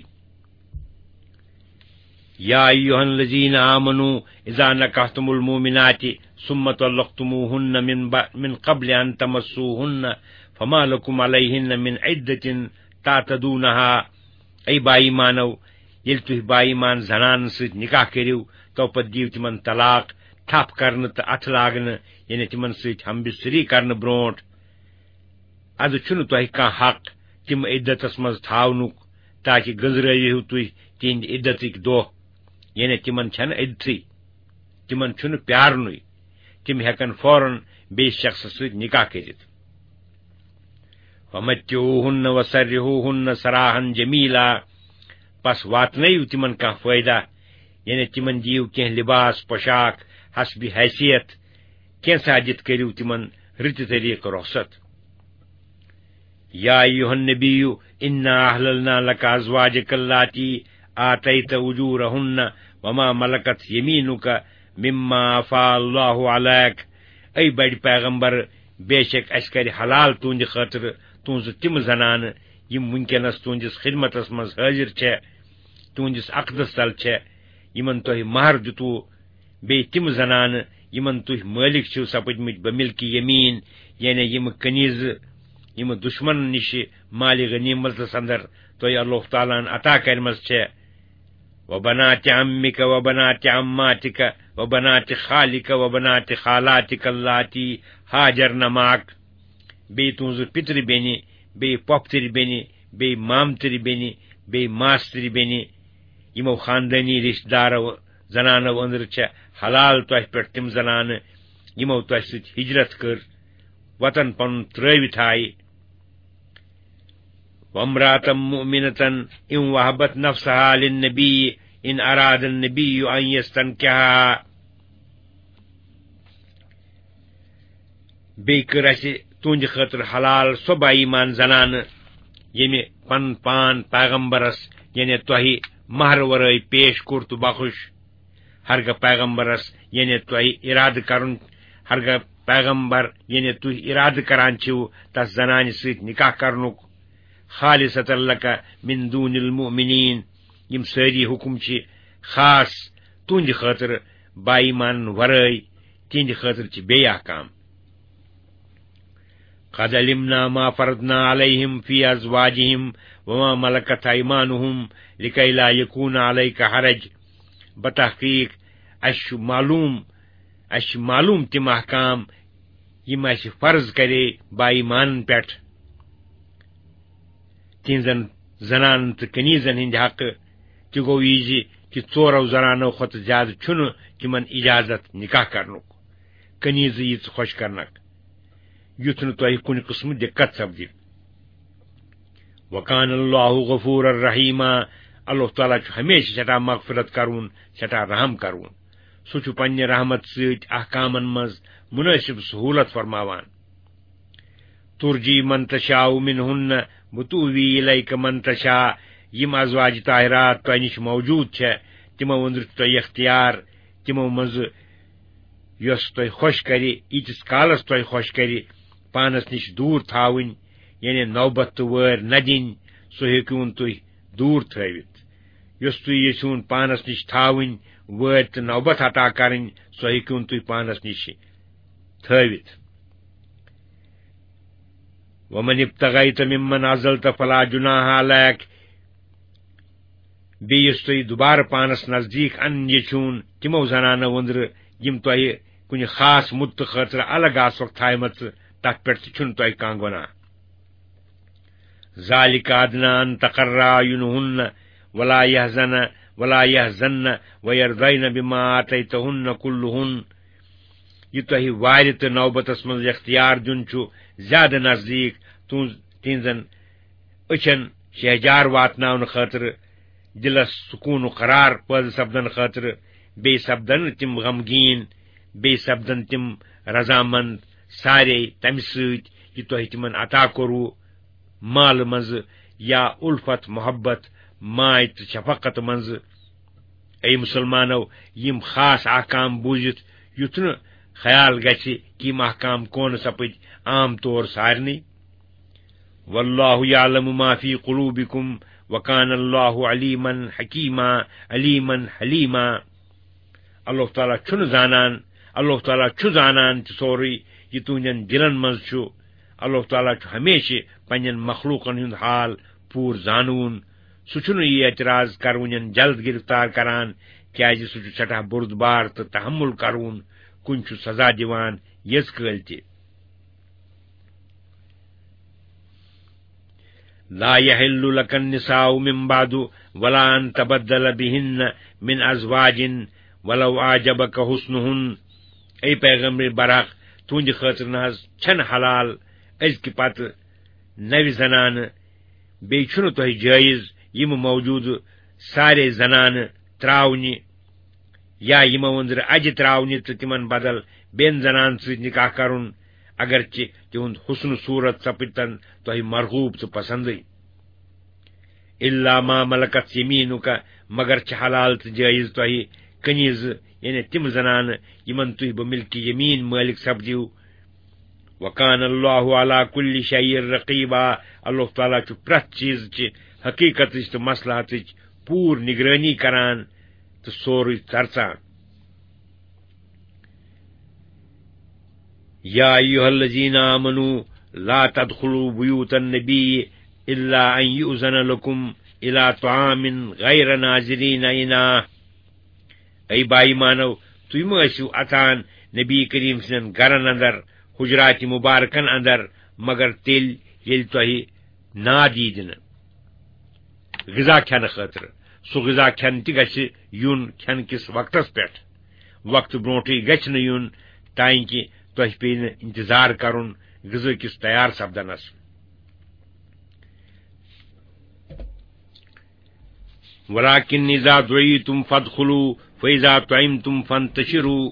یا ایھا الذین آمنوا اذا نکحتم المؤمنات ثم طلقتموہن من قبل ان تمسوہن فما لکم علیہن من عدۃ تعتدونہا، اے بائی مانو، ییٚلہِ تُہۍ بائی مان زنانن سۭتۍ نکاح کٔرِو تو پتہٕ دِیو تِمن طلاق تھپھ کرنہٕ تہٕ اتھٕ لاگنہٕ، یعنی تِمن سۭتۍ ہم بستری کرنہٕ برونٹھ۔ ادٕ چھُنہٕ تۄہہِ کانٛہہ حق تِم عدتس منٛز تھاونُک، تاکہ گٔنزرٲوِو تُہۍ تِہنٛدِ عدتٕکۍ دۄہ، یعنی تِمن چھنہٕ عدتھٕے، تِمن چھُنہٕ پیارنُے، تِم ہیکن فوراً بیٚیِس شخصس سۭتۍ نکاح کٔرِتھ۔ ومتعوہن وسرحوہن سراحا جمیلا، پس واتنٲیِو تِمن کانٛہہ فٲیدہ، یعنی تِمن دِیِو کینٛہہ لباس پوشاک حسبِ حیثیت، کینٛژھا دِتھ کٔرِو تِمن رٕتہِ طریٖقہٕ رۄخصت۔ یا ایھا النبی انا احللنا لک ازواجک اللاتی آتیت اجورہن وما ملکت یمینک مما افاء اللہ علیک. اے بڑ پیغمبر، بے شک اس کر حلال تہندِ خاطر تہنز تم زنانہ یم ونکینس تہندس خدمتس مز حاضر چھ، تہندس عقدس تل چھ، یمن تہ مہر دتو، بی تم زنانہ یمن تہ مالک چھو سپدمت بملکی یمین، یعنی یم کنیز یم دشمن نش مال غنیمتس اندر تہ اللہ تعالیٰ عطا کرمز چھ. وبنات عمک وبنات عماتک وبنات خالک وبنات خالاتک اللاتی ہاجرن معک. بی تہنز پتر بینہ، بی پۄپھتر بینہ، بی مامتر بینہ، بی ماستر بینہ، یمو خاندانی رشتہ دارو زنانو اندر چھ حلال تہ پہ تم زنانہ یمو تہ ست ہجرت کر، وطن پن ترٲوِتھ آیہِ. وامرأة مؤمنة إن وهبت نفسها للنبي إن أراد النبي أن يستنكحها. بیٚیہِ کٔر اسہِ تُہنٛدِ خٲطرٕ حلال سۄ با ایمان زنانہٕ ییٚمہِ پنُن پان پیغمبرس یعنی تۄہہِ مہر ورٲے پیش کوٚر تہٕ بخُش. ہرگاہ پیغمبرس یعنی تۄہہِ ارادٕ کرُن، ہرگاہ پیغمبر یعنی تُہۍ ارادٕ کران چھِو تس زنانہِ سۭتۍ نکاح کرنُک. خالصة لک من دون المؤمنین. یم سٲری حکم چھ خاص تہنٛدِ خٲطرٕ با ایمانن ورٲے، تہنٛدِ خٲطرٕ چھ بیٚیہِ احکام. قد علمنا ما فرضنا عليهم في ازواجهم وما ملكت ايمانهم لكي لا يكون عليك حرج. بتحقیق اش معلوم تم احکام یم اس فرض کرے با ایمان پٮ۪ٹھ تہنزن زنان تو کنیزن ہند حق. تہ گو یہ کہ ژورو زنانو کھت زیادہ چھن تمن اجازت نکاح کرنک، کنیز یژ خوش کرنک، یُتھ نہ تۄہہِ کُنہِ قٕسمہٕ دِقت سپدِ. وکان اللہ غفور الرحیما. اللہ تعالیٰ چھُ ہمیشہ سٹھاہ مغفرت کرون، سٹھاہ رحم کرون. سُہ چھُ پننہِ رحمت سۭتۍ احکامن منٛز منٲسب سہوٗلت فرماوان. ترجی من تشاء منہن وتؤوی الیک من تشاء. یم ازواج طاہرات تۄہہِ نش موجود چھےٚ تمو أنٛدرٕ چھُ تۄہہِ اختیار تمو منٛز یۄس تۄہہِ خۄش کرِ، ییٖتِس کالس تۄہہِ خۄش کرِ پانس نش دوٗر تھاوٕنۍ، یعنی نوبت تہٕ وٲرۍ نہ دِنۍ، سُہ ہیٚکِوُن تُہۍ دوٗر تھٲوِتھ. یۄس تُہۍ یژھِوُن پانس نش تھاوٕنۍ، وٲرۍ تہٕ نوبت عطا کرٕنۍ، سۄ ہیٚکِوُن تُہۍ پانس نش تھٲوِتھ. ومن ابتغیت ممن عزلت فلا جناح علیک. بیٚیہِ یُس تُہۍ دوبارٕ پانس نزدیٖک انُن یژھِوُن تِمو زنانو أنٛدرٕ یم تۄہہِ کُنہِ خاص مُدتہٕ خٲطرٕ الگ آسوکھ تھایمژٕ، تتھ پٮ۪ٹھ تہِ چھُنہٕ تۄہہِ کانٛہہ گۄناہ. ذالک ادنی ان تقر اعینہن ولا یحزن ویرضین بما آتیتہن کلہن. یہ تۄہہِ وارِ تہٕ نوبتس منٛز اختیار دیُن چھُ زیادٕ نزدیٖک تہنزن أچھن شہجار واتناونہٕ خٲطرٕ، دلس سکون و قرار پٲدٕ سپدن خٲطرٕ. بیٚیہِ سپدن نہٕ تِم غمگیٖن، بیٚیہِ سپدن تِم رضامند سارے تمہِ سۭتۍ یہِ تۄہہِ تِمن عطا کوٚروٕ مالہٕ منٛزٕ یا الفت محبت ماے تہٕ شفقت منٛزٕ. اے مسلمانو، یم خاص احکام بوٗزِتھ یُتھ نہٕ خیال گژھِ کہ یم احکام کونہٕ سپٕدۍ عام طور سارنٕے. واللہ یعلم ما فی قلوبکم وکان اللہ علیما حکیما علیما حلیما. اللہ تعالیٰ چھُ زانان تہِ سورُے یہ تُہنٛدٮ۪ن دلن منٛز چھُ. اللہ تعالیٰ چھُ ہمیشہ پننٮ۪ن مخلوقن ہُنٛد حال پوٗرٕ زانوُن. سُہ چھُنہٕ یہ اعتراض کرونٮ۪ن جلد گرفتار کران، کیازِ سُہ چھُ سٹھاہ بردبار تہٕ تحمل کرون، کُنہِ چھُ سزا دِوان یٔژ کٲلۍ تہِ. لا يحل لك النساء من بعد ولا ان تبدل بهن من ازواج ولو اعجبك حسنهن. اے پیغمبر برحق تہنٛدِ خٲطرٕ نہ حظ چھنہٕ حلال أزکہِ پتہٕ نوِ زنانہٕ، بیٚیہِ چھُنہٕ تۄہہِ جٲیز یم موجوٗدٕ سارے زنانہٕ تراونہِ یا یمو أنٛدرٕ اجہِ تراونہِ تہٕ تمن بدل بیٚن زنان سۭتۍ نکاح کرُن، اگرچہ تہند حسن صورت سپدتن تہ مرغوب تو پسندی الا ما ملکت یمینک مگر چھ حلال تو جائز تہ کنیز یعنی تم زنان یمن تہ بملک یمین مالک سپدیو وکان اللہ علی کل شیء رقیبا اللہ تعالیٰ چھ پرت چیز چہ حقیقت تو مصلحت پور نگرانی کران تو سوری ترسان یا ایھا الذین آمنوا لا تدخلوا بیوت النبی الا ان یؤذن لکم الى طعام غیر ناظرین اناہ ای بائی مانو تھی مو اتان نبی کریم سن گرن اندر حجرات مبارکن اندر مگر تیل یل تہ ناد یی دن غذا کھن خاطر سہ غذا کھن تہ گژھِ یون کھن کس وقتس پہ وقت برونٹھے گژھِ نہ یون تاکہ تہ پی انتظار کرن غذا کس تیار سپدنس ولكن اذا دعيتم فادخلوا فاذا طعمتم فانتشروا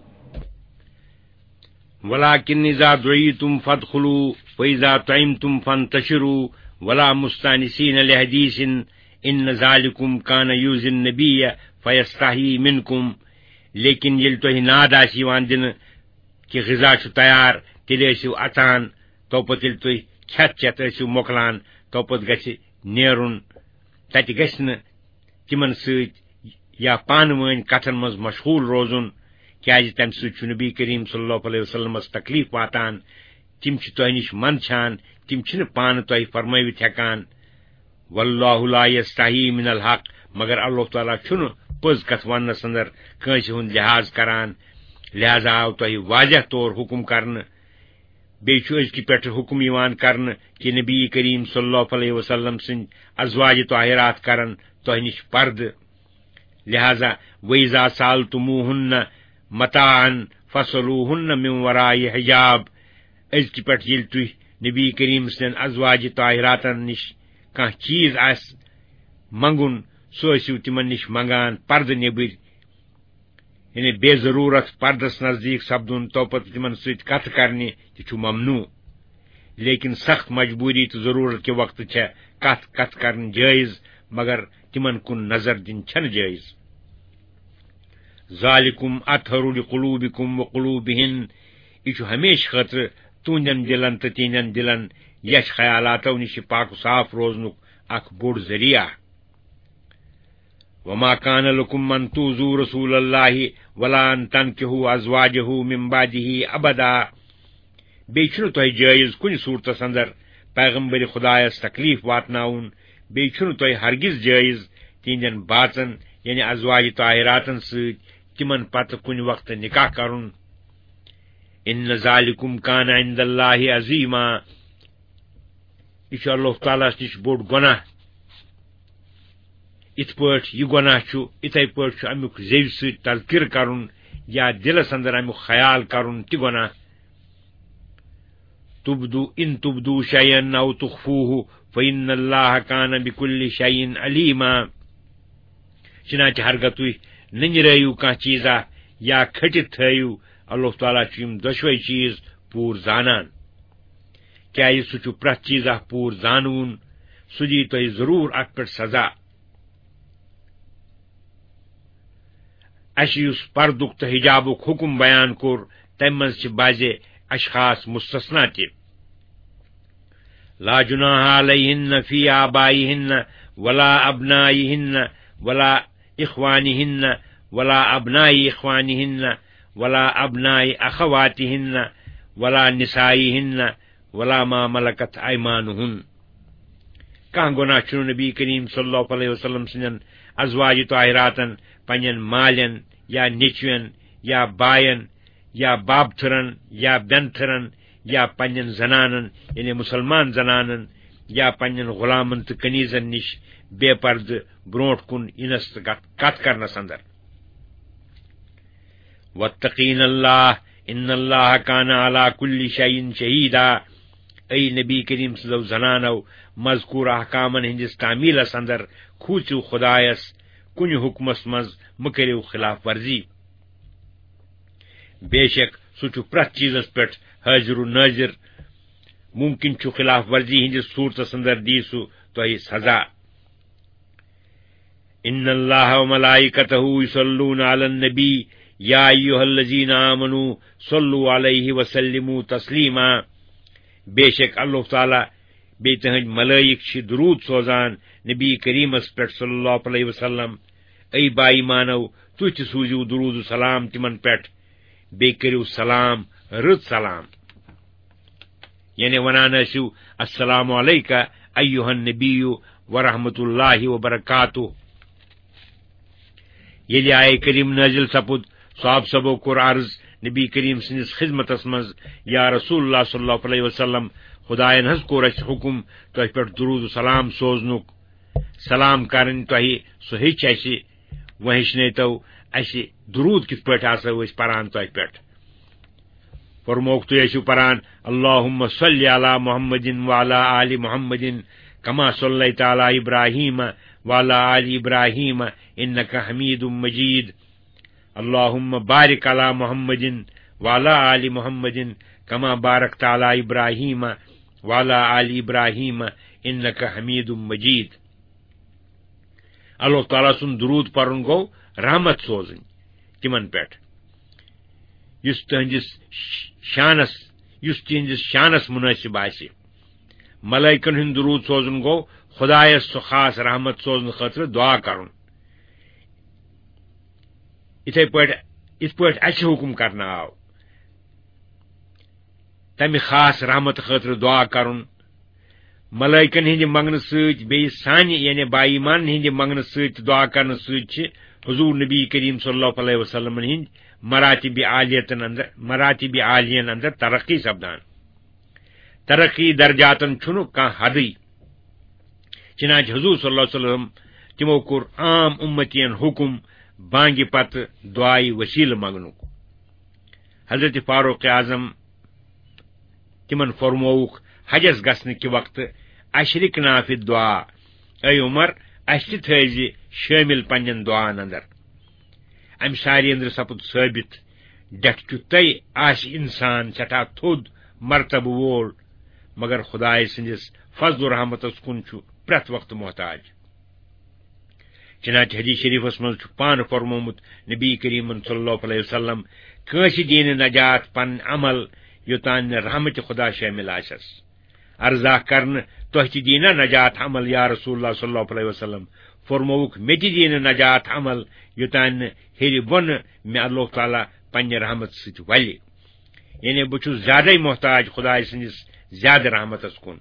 ولكن اذا دعيتم فادخلوا فاذا طعمتم فانتشروا ولا مستانسين لحديث ان ذلكم كان يؤذي النبي فيستحيي منكم لیکن یل تہ ناد آسان دن کہ غذا چھ تیار تیل ٲسِو اژان توپت یل تُہۍ کھٮ۪تھ چٮ۪تھ ٲسِو مۄکلان توپت گژھِ نیرُن تتہِ گژھِ نہٕ تمن سۭتۍ یا پانہٕ ؤنۍ کتھن منٛز مشغول روزُن کیازِ تمہِ سۭتۍ چھُ نبی کریم صلی اللہ علیہ وسلمس تکلیف واتان تم چھ تۄہہِ نش منٛدچھان تم چھنہٕ پانہٕ تۄہہِ فرمٲوِتھ ہٮ۪کان واللہ لا یستحیی من الحق مگر اللہ تعالیٰ چھُنہٕ پٔز کتھ وننس اندر کٲنٛسہِ ہُنٛد لحاظ کران لہذا آو تۄہہِ واضح طور حکم کرنہٕ بیٚیہِ چھُ أزکہِ پٮ۪ٹھ حکم یِوان کرنہٕ کہِ نبی کریم صلی اللہ علیہ وسلم سٕنٛدۍ ازواج طاہرات کرن تۄہہِ نش پردٕ لہذا وَإِذَا سَأَلْتُمُوهُنَّ مَتَاعًا فَاسْأَلُوهُنَّ مِنْ وَرَاءِ حِجَاب أزکہِ پٮ۪ٹھ ییٚلہِ تُہۍ نبی کریم سٕنٛدٮ۪ن ازواج طاہراتن نش کانٛہہ چیز آسہِ منگُن سُہ ٲسِو تمن نش منگان پردٕ نٮ۪بٕرۍ یعنی بے ضرورت پردس نزدیک سپدن توپت تمن سۭتۍ کتھ کرنہِ تہِ چھُ ممنوع لیکن سخت مجبوری تو ضرورت کے وقت چھے کتھ کرن جائز مگر تمن کن نظر دن چھن جائز ذالکم اطہر لقلوبکم وقلوبہن یہ چھُ ہمیشہ خاطر تہندین دلن تو تہندین دلن یش خیالاتو نش پاک صاف روزنک اخ بوڑ ذریعہ وما كان لكم ان تؤذوا رسول الله ولا ان تنكحوا ازواجه من بعده ابدا بیٚیہِ چھُنہٕ تۄہہِ جٲیز کُنہِ صوٗرتس اندر پیغمبر خدایس تکلیف واتناوُن بیٚیہِ چھُنہٕ تۄہہِ ہرگز جٲیز تہندین باژن یعنی ازواج طاہراتن سۭتۍ تمن پتہٕ کُنہِ وقتہٕ نکاح کرُن ان ذالکم کان عند اللہ عظیما یہ چھُ اللہ تعالیٰ نش بوٚڑ گۄناہ ات پٲٹھۍ یہ گۄناہ چھُ اتھے پٲٹھۍ چھُ امیُک زیوِ سۭتۍ تذکر کرُن یا دلس اندر امیُک خیال کرُن تہِ گۄناہ تبدو شيئا او تخفوه فإن الله كان بكل شيء عليما چنانچہ ہرگاہ تُہۍ ننرٲیِو کانٛہہ چیزا یا کھٔٹِتھ تھٲیِو اللہ تعالیٰ چھُ یِم دۄشوے چیز پوٗرٕ زانان کیازِ سُہ چھُ پرٛٮ۪تھ چیزا پوٗرٕ زانوُن سُہ دی تۄہہِ ضروٗر اتھ پٮ۪ٹھ سزا اسہِ یُس پردُک تہٕ حجابُک حکم بیان کوٚر تمہِ منٛز چھِ بعضے اشخاص مستثنا تہِ لا جناح علیہن فی آبائہن ولا ابنائہن ولا اخوانہن ولا ابنائی اخوانہن ولا ابنائی اخواتہن ولا نسائہن ولا ما ملکت ایمانہن کانٛہہ گۄناہ چھُنہٕ نبی کریم صلی اللہ علیہ وسلم سٕنٛدٮ۪ن ازواج طاہراتن پننٮ۪ن مالٮ۪ن یا نیچوٮ۪ن یا باین یا بابتھرن یا بینتھرن یا پننٮ۪ن زنانن یعنی مسلمان زنانن یا پننٮ۪ن غلامن تہٕ کنیزن نش بے پردٕ برونٹھ کُن یِنس تہٕ کتھ کرنس اندر واتقین اللہ ان اللہ کان علی کل شیء شہیدا ای نبی کریم سٕنٛزو زنانو مذکور احکامن ہندس تعمیلس اندر کھوٗژِو خدایس کُنہِ حکمس منٛز مہٕ کٔرِو خلاف ورزی بے شک سُہ چھُ پرٛٮ۪تھ چیٖزس پٮ۪ٹھ حٲضِر و نٲظِر ممکن چھُ خلاف ورزی ہٕنٛدِس صوٗرتس انٛدر دی سُہ تۄہہِ سزا ان اللہ وملائکتہ یصلون علی النبی یا ایھا الذین آمنوا صلوا علیہ وسلموا تسلیما بے شک اللہ تعالیٰ بیٚیہِ تٕہٕنٛدۍ ملائک چھِ درود سوزان نبی کریمس پٮ۪ٹھ صلی اللہ علیہ وسلم اے با ایمانو تُہۍ تہِ سوٗزِو درود و سلام تِمن پٮ۪ٹھ بیٚیہِ کٔرِو سلام رٕژ سلام یعنی ونان ٲسِو السلام علیکہ ایھا النبی ورحمۃ اللہ وبرکاتہ ییٚلہِ آیے کریم نٲزِل سپُد صحابہ صٲبو کوٚر عرض نبی کریم سٕنٛدِس خدمتس منٛز یا رسول اللہ صلی اللہ علیہ وسلم خدایَن حظ کوٚر اَسہِ حُکم تۄہہِ پٮ۪ٹھ درود و سلام سوزنُک سلام کرٕنۍ تۄہہِ سُہ ہیٚچھ اَسہِ وۄنۍ ہیٚچھنٲیتو اَسہِ درود کِتھ پٲٹھۍ آسو أسۍ پران تۄہہِ پٮ۪ٹھ فرمووُکھ تُہۍ ٲسِو پران اللہُمَّ صلی علی محمد وعلی آلِ محمد کما صلیت علی ابراہیم وعلی آلِ ابراہیم انک حمید مجید اللہم بارک علی محمد وعلی آلِ محمد کما بارکت علی ابراہیم وعلی آلِ ابراہیم انک حمید مجید اللہ تعالیٰ سُنٛد درود پرُن گوٚو رحمت سوزٕنۍ تِمن پٮ۪ٹھ یُس تِہنٛدِس شانس منٲسِب آسہِ ملائکن ہُنٛد درود سوزُن گوٚو خدایس سُہ خاص رحمت سوزنہٕ خٲطرٕ دعا کرُن یِتھ پٲٹھۍ اَسہِ حُکم کرنہٕ آو تمہِ خاص رحمت خٲطرٕ دعا کرُن ملائکن ہٕنٛدِ منگنہٕ سۭتۍ بیٚیہِ سانہِ یعنی با ایمان ہٕنٛدِ منگنہٕ سۭتۍ دعا کرنہٕ سۭتۍ چھِ حضور نبی کریم صلی اللہ علیہ وسلم ہٕنٛدۍ مراتب عالیَن اندر ترقی سپدان ترقی درجاتن چھُنہٕ کانٛہہ حدٕے چنانچہ حضور صلی اللہ علیہ وسلم تِمو کوٚر عام اُمتین حُکم بانگہِ پتہٕ دعایہِ وسیلہٕ منگنُک حضرت فاروق اعظم تِمن فرمووُکھ حجس گژھنہٕ کہِ وقتہٕ اشرکنا فی الدعا اے عمر اَسہِ تہِ تھٲیزِ شٲمِل پننٮ۪ن دعاہن اندر امہِ سارِ اندر سپُد ثٲبت ڈٮ۪کچُتَے آسہِ انسان سٮ۪ٹھاہ تھوٚد مرتبہٕ وول مگر خدایہِ سٕنٛدِس فضل و رحمتس کُن چھُ پرٛٮ۪تھ وقتہٕ محتاج چنانچہ حدیث شریفس منٛز چھُ پانہٕ فرمومُت نبی کریمن صلی اللہ علیہ وسلم کٲنٛسہِ دِیہِ نہٕ نجات پنٕنۍ عمل یوٚتانۍ نہٕ رحمتِ خدا شٲمِل آسٮ۪س عرضا کرنہٕ تۄہہِ تہِ دِیہِ نا نجات عمل یا رسول اللہ صلی اللہ علیہ وسلم فرمووُکھ مےٚ تہِ دِیہِ نہٕ نجات عمل یوٚتانۍ نہٕ ہیٚرِ بۄنہٕ مےٚ اللہ تعالیٰ پننہِ رحمت سۭتۍ ولہِ یعنی بہٕ چھُس زیادے محتاج خدایہِ سٕنٛدِس زیادٕ رحمتس کُن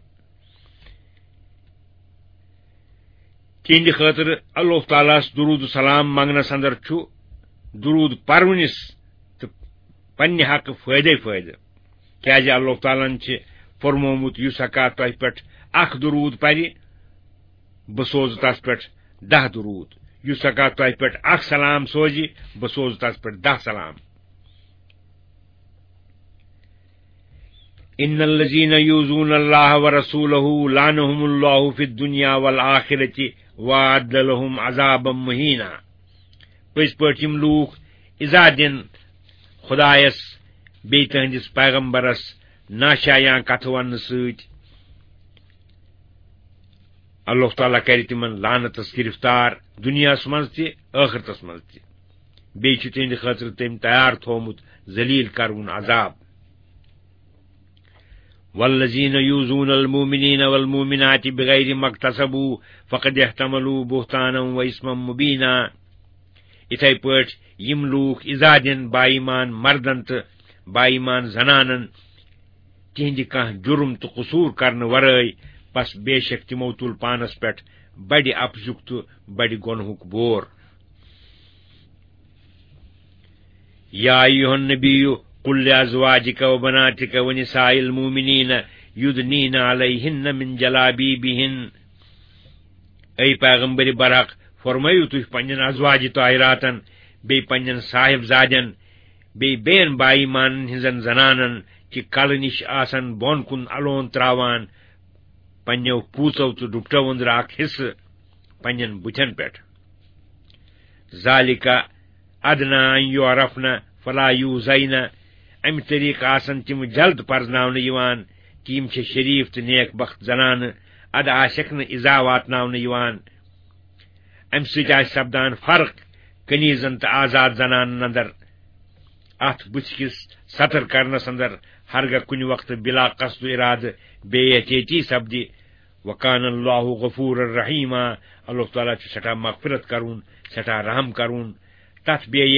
تِہنٛدِ خٲطرٕ اللہ تعالیٰ ہس درود سلام منگنس اندر چھُ درود پرونِس تہٕ پننہِ حقہٕ فٲیدے فٲیدٕ کیازِ اللہ تعالیٰ ہن چھِ فرمومُت یُس ہٮ۪کا تۄہہِ پٮ۪ٹھ اکھ درود پرِ بہٕ سوزٕ تس پٮ۪ٹھ 10 درود یُس ہٮ۪کا تۄہہِ پٮ۪ٹھ اکھ سلام سوزِ بہٕ سوزٕ تس پٮ۪ٹھ 10 سلام ان الذین یؤذون اللہ ورسولہ لعنہم اللہ فی الدنیا والآخرۃ وأعد لهم عذابا مہینا پٔزۍ پٲٹھۍ یِم لوٗکھ اِزا دِن خدایس بیٚیہِ تٕہنٛدِس پیغمبرس ناشایاں کتھٕ وننہٕ سۭتۍ اللہ تعالیٰ کرِ تِمن لعنتس گرفتار دُنیاہس منٛز تہِ ٲخرتس منٛز تہِ بیٚیہِ چھُ تِہنٛدِ خٲطرٕ تٔمۍ تیار تھوٚومُت ذلیل کروُن عذاب والذین یؤذون المؤمنین والمؤمنات بغیر ما اکتسبوا فقد احتملوا بہتانا واثما مبینا یِتھے پٲٹھۍ یِم لوٗکھ اِزا دِن با ایمان مردن تہٕ با ایمان زنانن تِہنٛدِ کانٛہہ جُرم تہٕ قصوٗر کرنہٕ ورٲے بس بے شک تِمو تُل پانس پٮ۪ٹھ بڑِ اپزُک تہٕ بڑِ گۄنہُک بور یا ایھا النبی قل لأزواجک وبناتک ونساء المؤمنین یدنین علیہن من جلابیبہن اے پیغمبر برحق فرمٲیِو تُہۍ پننٮ۪ن ازواجِ طاہراتن بیٚیہِ پننٮ۪ن صاحب زادٮ۪ن بیٚیہِ بیٚین با ایمانن ہٕنٛزن زنانن کہِ کلہٕ نِش آسن بۄن کُن الون تراوان پننٮ۪و پوٗژو تہٕ ڈُپٹو أنٛدرٕ اکھ حصہٕ پننٮ۪ن بُتھٮ۪ن پٮ۪ٹھ ذالِکہ ادنا ان یعرفن فلا یوٗزین امہِ طریقہٕ آسن تِم جلد پرزناونہٕ یِوان کہِ یِم چھِ شریٖف تہٕ نیک بخت زنانہٕ، اَدٕ آسٮ۪کھ نہٕ اِزا واتناونہٕ یِوان۔ امہِ سۭتۍ آسہِ سپدان فرق کنیٖزن تہٕ آزاد زنانن اندر۔ اتھ بُتھِ کِس سطر کرنس اندر ہرگاہ کُنہِ وقتہٕ بلا قصد ارادٕ بے احتیاطی سپدِ، وکان اللہ غفور الرحیما، اللہ تعالیٰ چھُ سٹھاہ مغفرت کرون، سٹھاہ رحم کرون۔ تتھ بے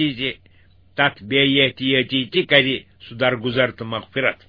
احتیاطی تہِ کرِ سُہ درگزر تہٕ مغفرت۔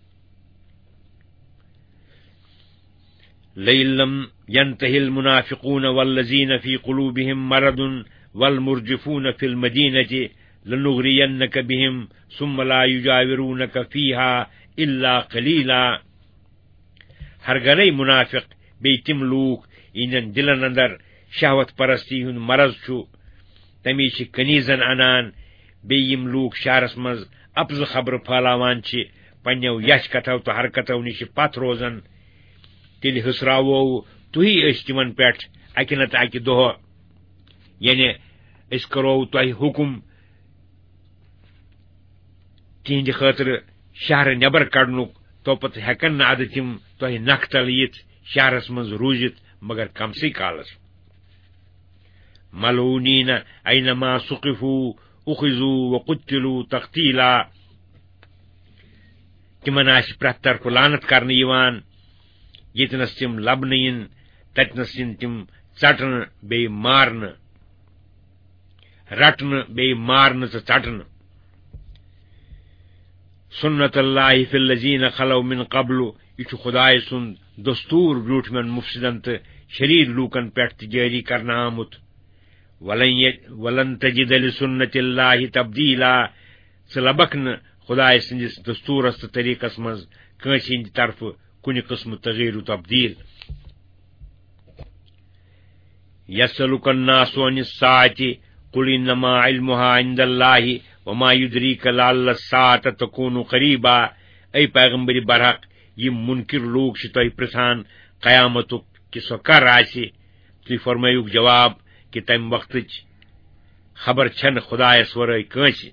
لئن لم ينتهِ المنافقون والذين في قلوبهم مرض والمرجفون في المدينة لنغرينك بهم ثم لا يجاورونك فيها إلا قليلا۔ ہرگنے منافق بی تم لوک یہندین دلن اندر شہوت پرستی ہند مرض چھُ، تمی چھ کنیزن انان، بیٚیہِ یِم لوک شہرس منز اپز خبر پھالاوان چھِ، پننیو یش کتھو تہٕ حرکتو نش پتھ روزن، تیٚلہِ ہسراوو تُہی أسۍ تِمن پٮ۪ٹھ اکہِ نتہٕ اکہِ دۄہ، یعنی أسۍ کرو تۄہہِ حکم تِہنٛدِ خٲطرٕ شہر نٮ۪بر کڑنُک، توپتہٕ ہٮ۪کن نہٕ ادٕ تِم تۄہہِ نکھٕ تل یِتھ شہرس منز روٗزِتھ مگر کمسٕے کالس۔ ملعونین اینما ثقفوا اخذوا وقتلوا تقتیلا، تمن آسہِ پرٛٮ۪تھ طرفہٕ لعنت کرنہٕ یِوان، ییٚتنس تِم لبنہٕ یِن تتنس یِن تِم ژٹنہٕ بیٚیہِ مارنہٕ، رٹنہٕ بیٚیہِ مارنہٕ تہٕ ژٹنہٕ۔ سنت اللہ فی الذین خلو من قبل، یہ چھُ خدائے سُنٛد دستور برٛوٗٹھمٮ۪ن مفسدن تہٕ شریر لوٗکن پٮ۪ٹھ تہِ جٲری کرنہٕ آمُت۔ ولن تجد لسنت اللہ تبدیلا، ژٕ لبکھ نہٕ خدائے سٕنٛدِس دستورس تہٕ طریقس منٛز کٲنٛسہِ ہٕنٛدِ طرفہٕ کُنہِ قٕسمہٕ تغیٖر و تبدیل۔ یسألک الناس عن الساعة قل انما علمها عند اللہ وما يدریک لعل الساعة تکون قریبا۔ اے پیغمبر برحق، یم منکر لوگ چھِ تۄہہِ پرژھان قیامتُک کہ سۄ کر آسہِ، تُہۍ فرمٲیُکھ جواب کہ تمہِ وقتٕچ خبر چھنہٕ خدایس ورٲے کٲنٛسہِ۔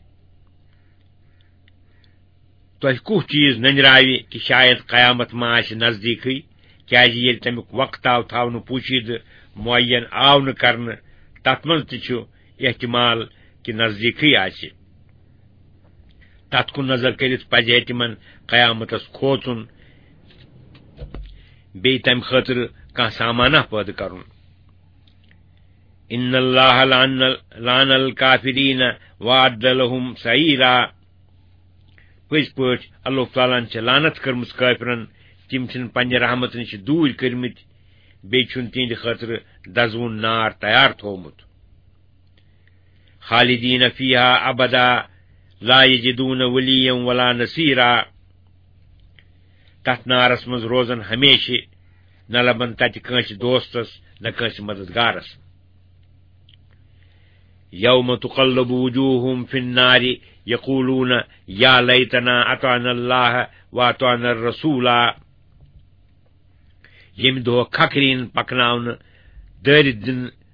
تۄہہِ کُس چیٖز ننٛدراوِ کہ شاید قیامت ما آسہِ نزدیٖکھٕے، کیازِ ییٚلہِ تمیُک وقت آو تھاونہٕ پوٗشیدٕ معین آو نہٕ کرنہٕ، تتھ منٛز تہِ چھُ احتمال کہ نزدیٖکھٕے آسہِ۔ تتھ کُن نظر کٔرِتھ پزِ ہے تِمن قیامتس کھوژُن، بیٚیہِ تمہِ خٲطرٕ کانٛہہ سامانہ پٲدٕ کرُن۔ ان اللہ لعن الکافرین وأعد لهم سعیرا، پٔزۍ پٲٹھۍ اللہ تعالیٰ ہن چھِ لعنت کٔرمٕژ کٲفرن، تِم چھِنہٕ پننہِ رحمت نِش دوٗرۍ کٔرمٕتۍ، بیٚیہِ چھُنہٕ تِہنٛدِ خٲطرٕ دزوُن نار تیار تھوٚومُت۔ خالدین فیہا ابدا لا یجدون ولیا ولا نصیرا، تتھ نارس منٛز روزن ہمیشہِ، نہ لبن تتہِ کٲنٛسہِ دوستس نہ کٲنٛسہِ مددگارس۔ یوم تقلب وجوہہم فی النار یقولون یا لیتنا اطعنا اللہ واطعنا الرسولا، ییٚمہِ دۄہ کھکھرِ یِن پکناونہٕ دٲرِتھ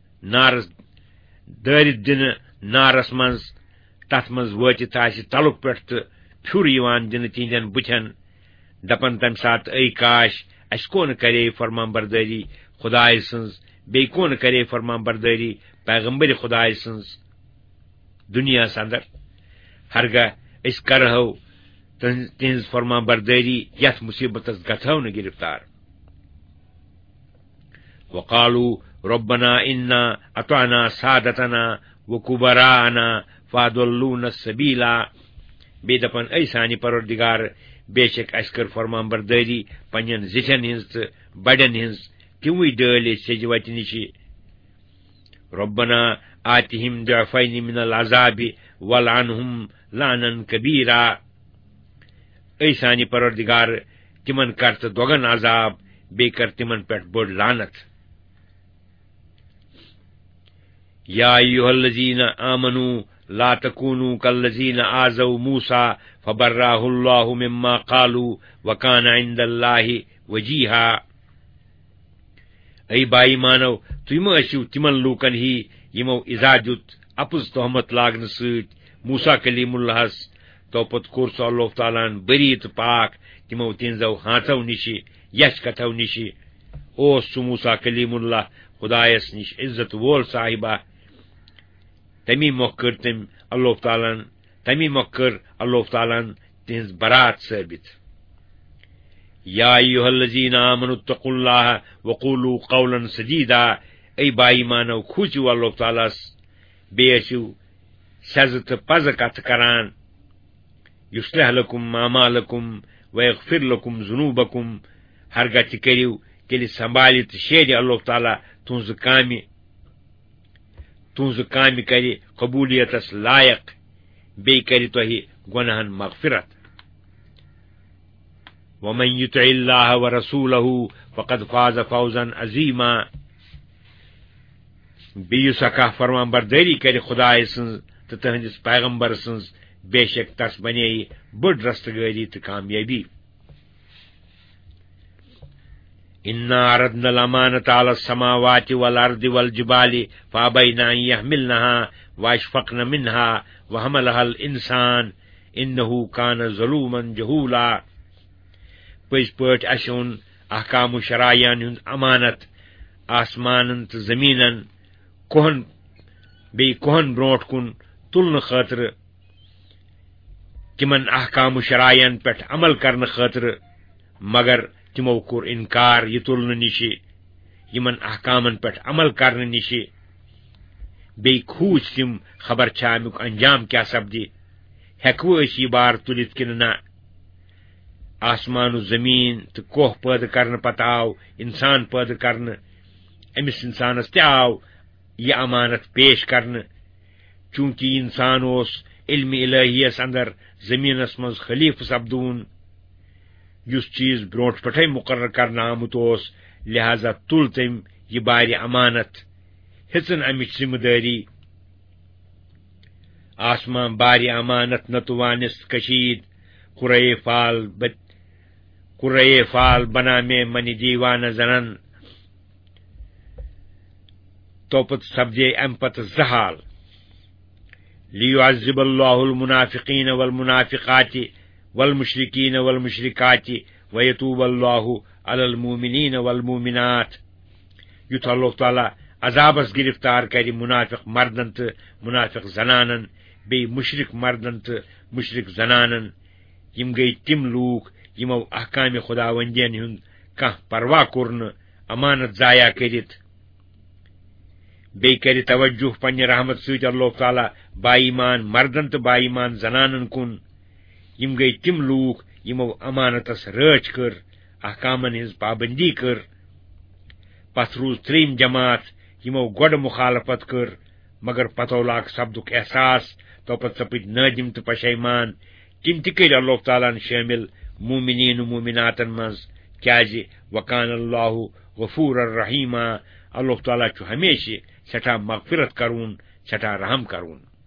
دِنہٕ نارس منٛز، تتھ منٛز وٲتِتھ آسہِ تلُک پٮ۪ٹھ تہٕ پھیُر یِوان دِنہٕ تِہنٛدٮ۪ن بُتھٮ۪ن، دپن تمہِ ساتہٕ اے کاش اسہِ کون کرے فرمان بردٲری خدائے سٕنٛز، بیٚیہِ کون کرے فرمان بردٲری پیغمبر خدائے سٕنٛز دُنیاہس اندر، ہرگاہ أسۍ کرہو تِہنٛز فرمان بردٲری، یتھ مصیبتس گژھو نہٕ گرفتار۔ وقالوا ربنا انا اطعنا سادتنا وكبراءنا فاضلونا السبیلا، بیٚیہِ دپن اے سانہِ پروردگار، بے شک اسہِ کٔر فرمان بردٲری پننٮ۪ن زِٹھٮ۪ن ہٕنٛز تہٕ بڑٮ۪ن ہٕنٛز، تِموٕے ڈٲلۍ أسۍ سیٚجہِ وتہِ نِشہِ۔ ربنا آتِہِم ضعفین من العذاب والعنہم لعنا کبیرا، اے سانہِ پروردگار، تِمن کر تہٕ دۄگن عذاب، بیٚیہِ کر تِمن پٮ۪ٹھ بٔڑ لعنت۔ یا ایھا الذین آمنوا لا تکونوا کالذین آذوا موسیٰ فبرأہ اللہ مما قالوا وکان عند اللہ وجیہا، اے با ایمانو، تُہۍ مہ ٲسِو تِمن لوٗکن ہی یِمو ایزا دیُت اپُز تہمت لاگنہٕ سۭتۍ موسیٰ کلیم اللہس توپت کور سہ اللہ تعالیٰ بری تو پاک تمو تہذو ہانچو نش یش کتھو نش اوس سہ موسیٰ کلیم اللہ خدایس نش عزت وول صاحبہ تمی مۄکھ کر تم اللہ تعالیٰ تہذ برات ثابت یا ایھا الذین آمنوا اتقوا اللہ وقولوا قولا سدیدا اے بائی مانو کھوچو اللہ تعالیٰ بیٚیہِ ٲسِو سیزٕ تہٕ پزٕ کتھ کران یصلح لکم اعمالکم ویغفر لکم ذنوبکم ہرگاہ تہِ کٔرِو تیٚلہِ سنبھالہِ تہٕ شیرِ اللہ تعالیٰ تُہنزٕ کامہِ کرِ قبولیتس لائق بیٚیہِ کرِ تۄہہِ گۄناہن مغفرت ومن یطع اللہ ورسولہ فقد فاز فوزا عظیما بیٚیہِ یُس کانٛہہ فرمان بردٲری کرِ خدایہِ سٕنٛز تہٕ تٕہنٛدِس پیغمبر سٕنٛز بے شک تس بنے بٔڑ رستگٲری تہٕ کامیٲبی انا عرضنا الامانة على السماوات والارض والجبال فابين ان يحملنها واشفقن منها وحملها الانسان انه كان ظلوما جهولا پٔزۍ پٲٹھۍ اسہِ اوٚن احکام و شرایعن ہُنٛد امانت آسمانن تہٕ زمیٖنن کوہن برونٛٹھ کُن تُلنہٕ خٲطرٕ تمن احکام و شرایعن پٮ۪ٹھ عمل کرنہٕ خٲطرٕ مگر تمو کوٚر انکار یہ تُلنہٕ نش یمن احکامن پٮ۪ٹھ عمل کرنہٕ نش بیٚیہِ کھوٗژ تِم خبر چھا امیُک انجام کیاہ سپدِ ہیٚکوٕ أسۍ یہِ بار تُلِتھ کِنہٕ نہ آسمان و زمیٖن تہٕ کوہ پٲدٕ کرنہٕ پتہٕ آو انسان پٲدٕ کرنہٕ أمِس انسانس تہِ آو یہ امانت پیش کرنہٕ چوٗنٛکہِ یہِ انسان اوس علم الہیس اندر زمینس منٛز خلیفہٕ سپدوُن یُس چیٖز برونٛٹھ پٮ۪ٹھے مقرر کرنہٕ آمُت اوس لہذا تُل تٔمۍ یہِ بارِ امانت ہیژٕن امِچ ذمہٕ دٲری آسمان بارِ امانت نہ تُوانس کشید قرۂ فال بنا میں منی دیوانہ زنن توپت سپدے ام پتہٕ زٕ حال لیعذب اللہ المنافقین والمنافقات والمشرکین والمشرکات ویتوب اللہ علی المؤمنین والمؤمنات یُتھ اللہ تعالیٰ عذابس گرفتار کرِ منافق مردن تہٕ منافق زنانن بیٚیہِ مشرک مردن تہٕ مشرک زنانن یم گٔیہِ تِم لوٗکھ یمو احکامِ خداوندین ہُنٛد کانٛہہ پرواہ کوٚر نہٕ امانت ضایع کٔرِتھ بیٚیہِ کرِ توجہ پننہِ رحمت سۭتۍ اللہ تعالیٰ باایمان مردن تہٕ باایمان زنانن کُن یم گٔیہِ تِم لوٗکھ یمو امانتس رٲچھ کٔر احکامن ہٕنٛز پابندی کٔر پتہٕ روٗز ترٛیٚیِم جماعت یمو گۄڈٕ مخالفت کٔر مگر پتہٕ لاگ سپدُک احساس توپت سپٕدۍ نٲدِم تہٕ پشیمان تِم تہِ کٔرۍ اللہ تعالیٰ ہن شٲمِل مومنین و مومناتن منٛز کیازِ وکان اللہ غفور الرحیما اللہ تعالیٰ چھُ ہمیشہِ سٹھاہ مغفرت کرون سٹھاہ رحم کرون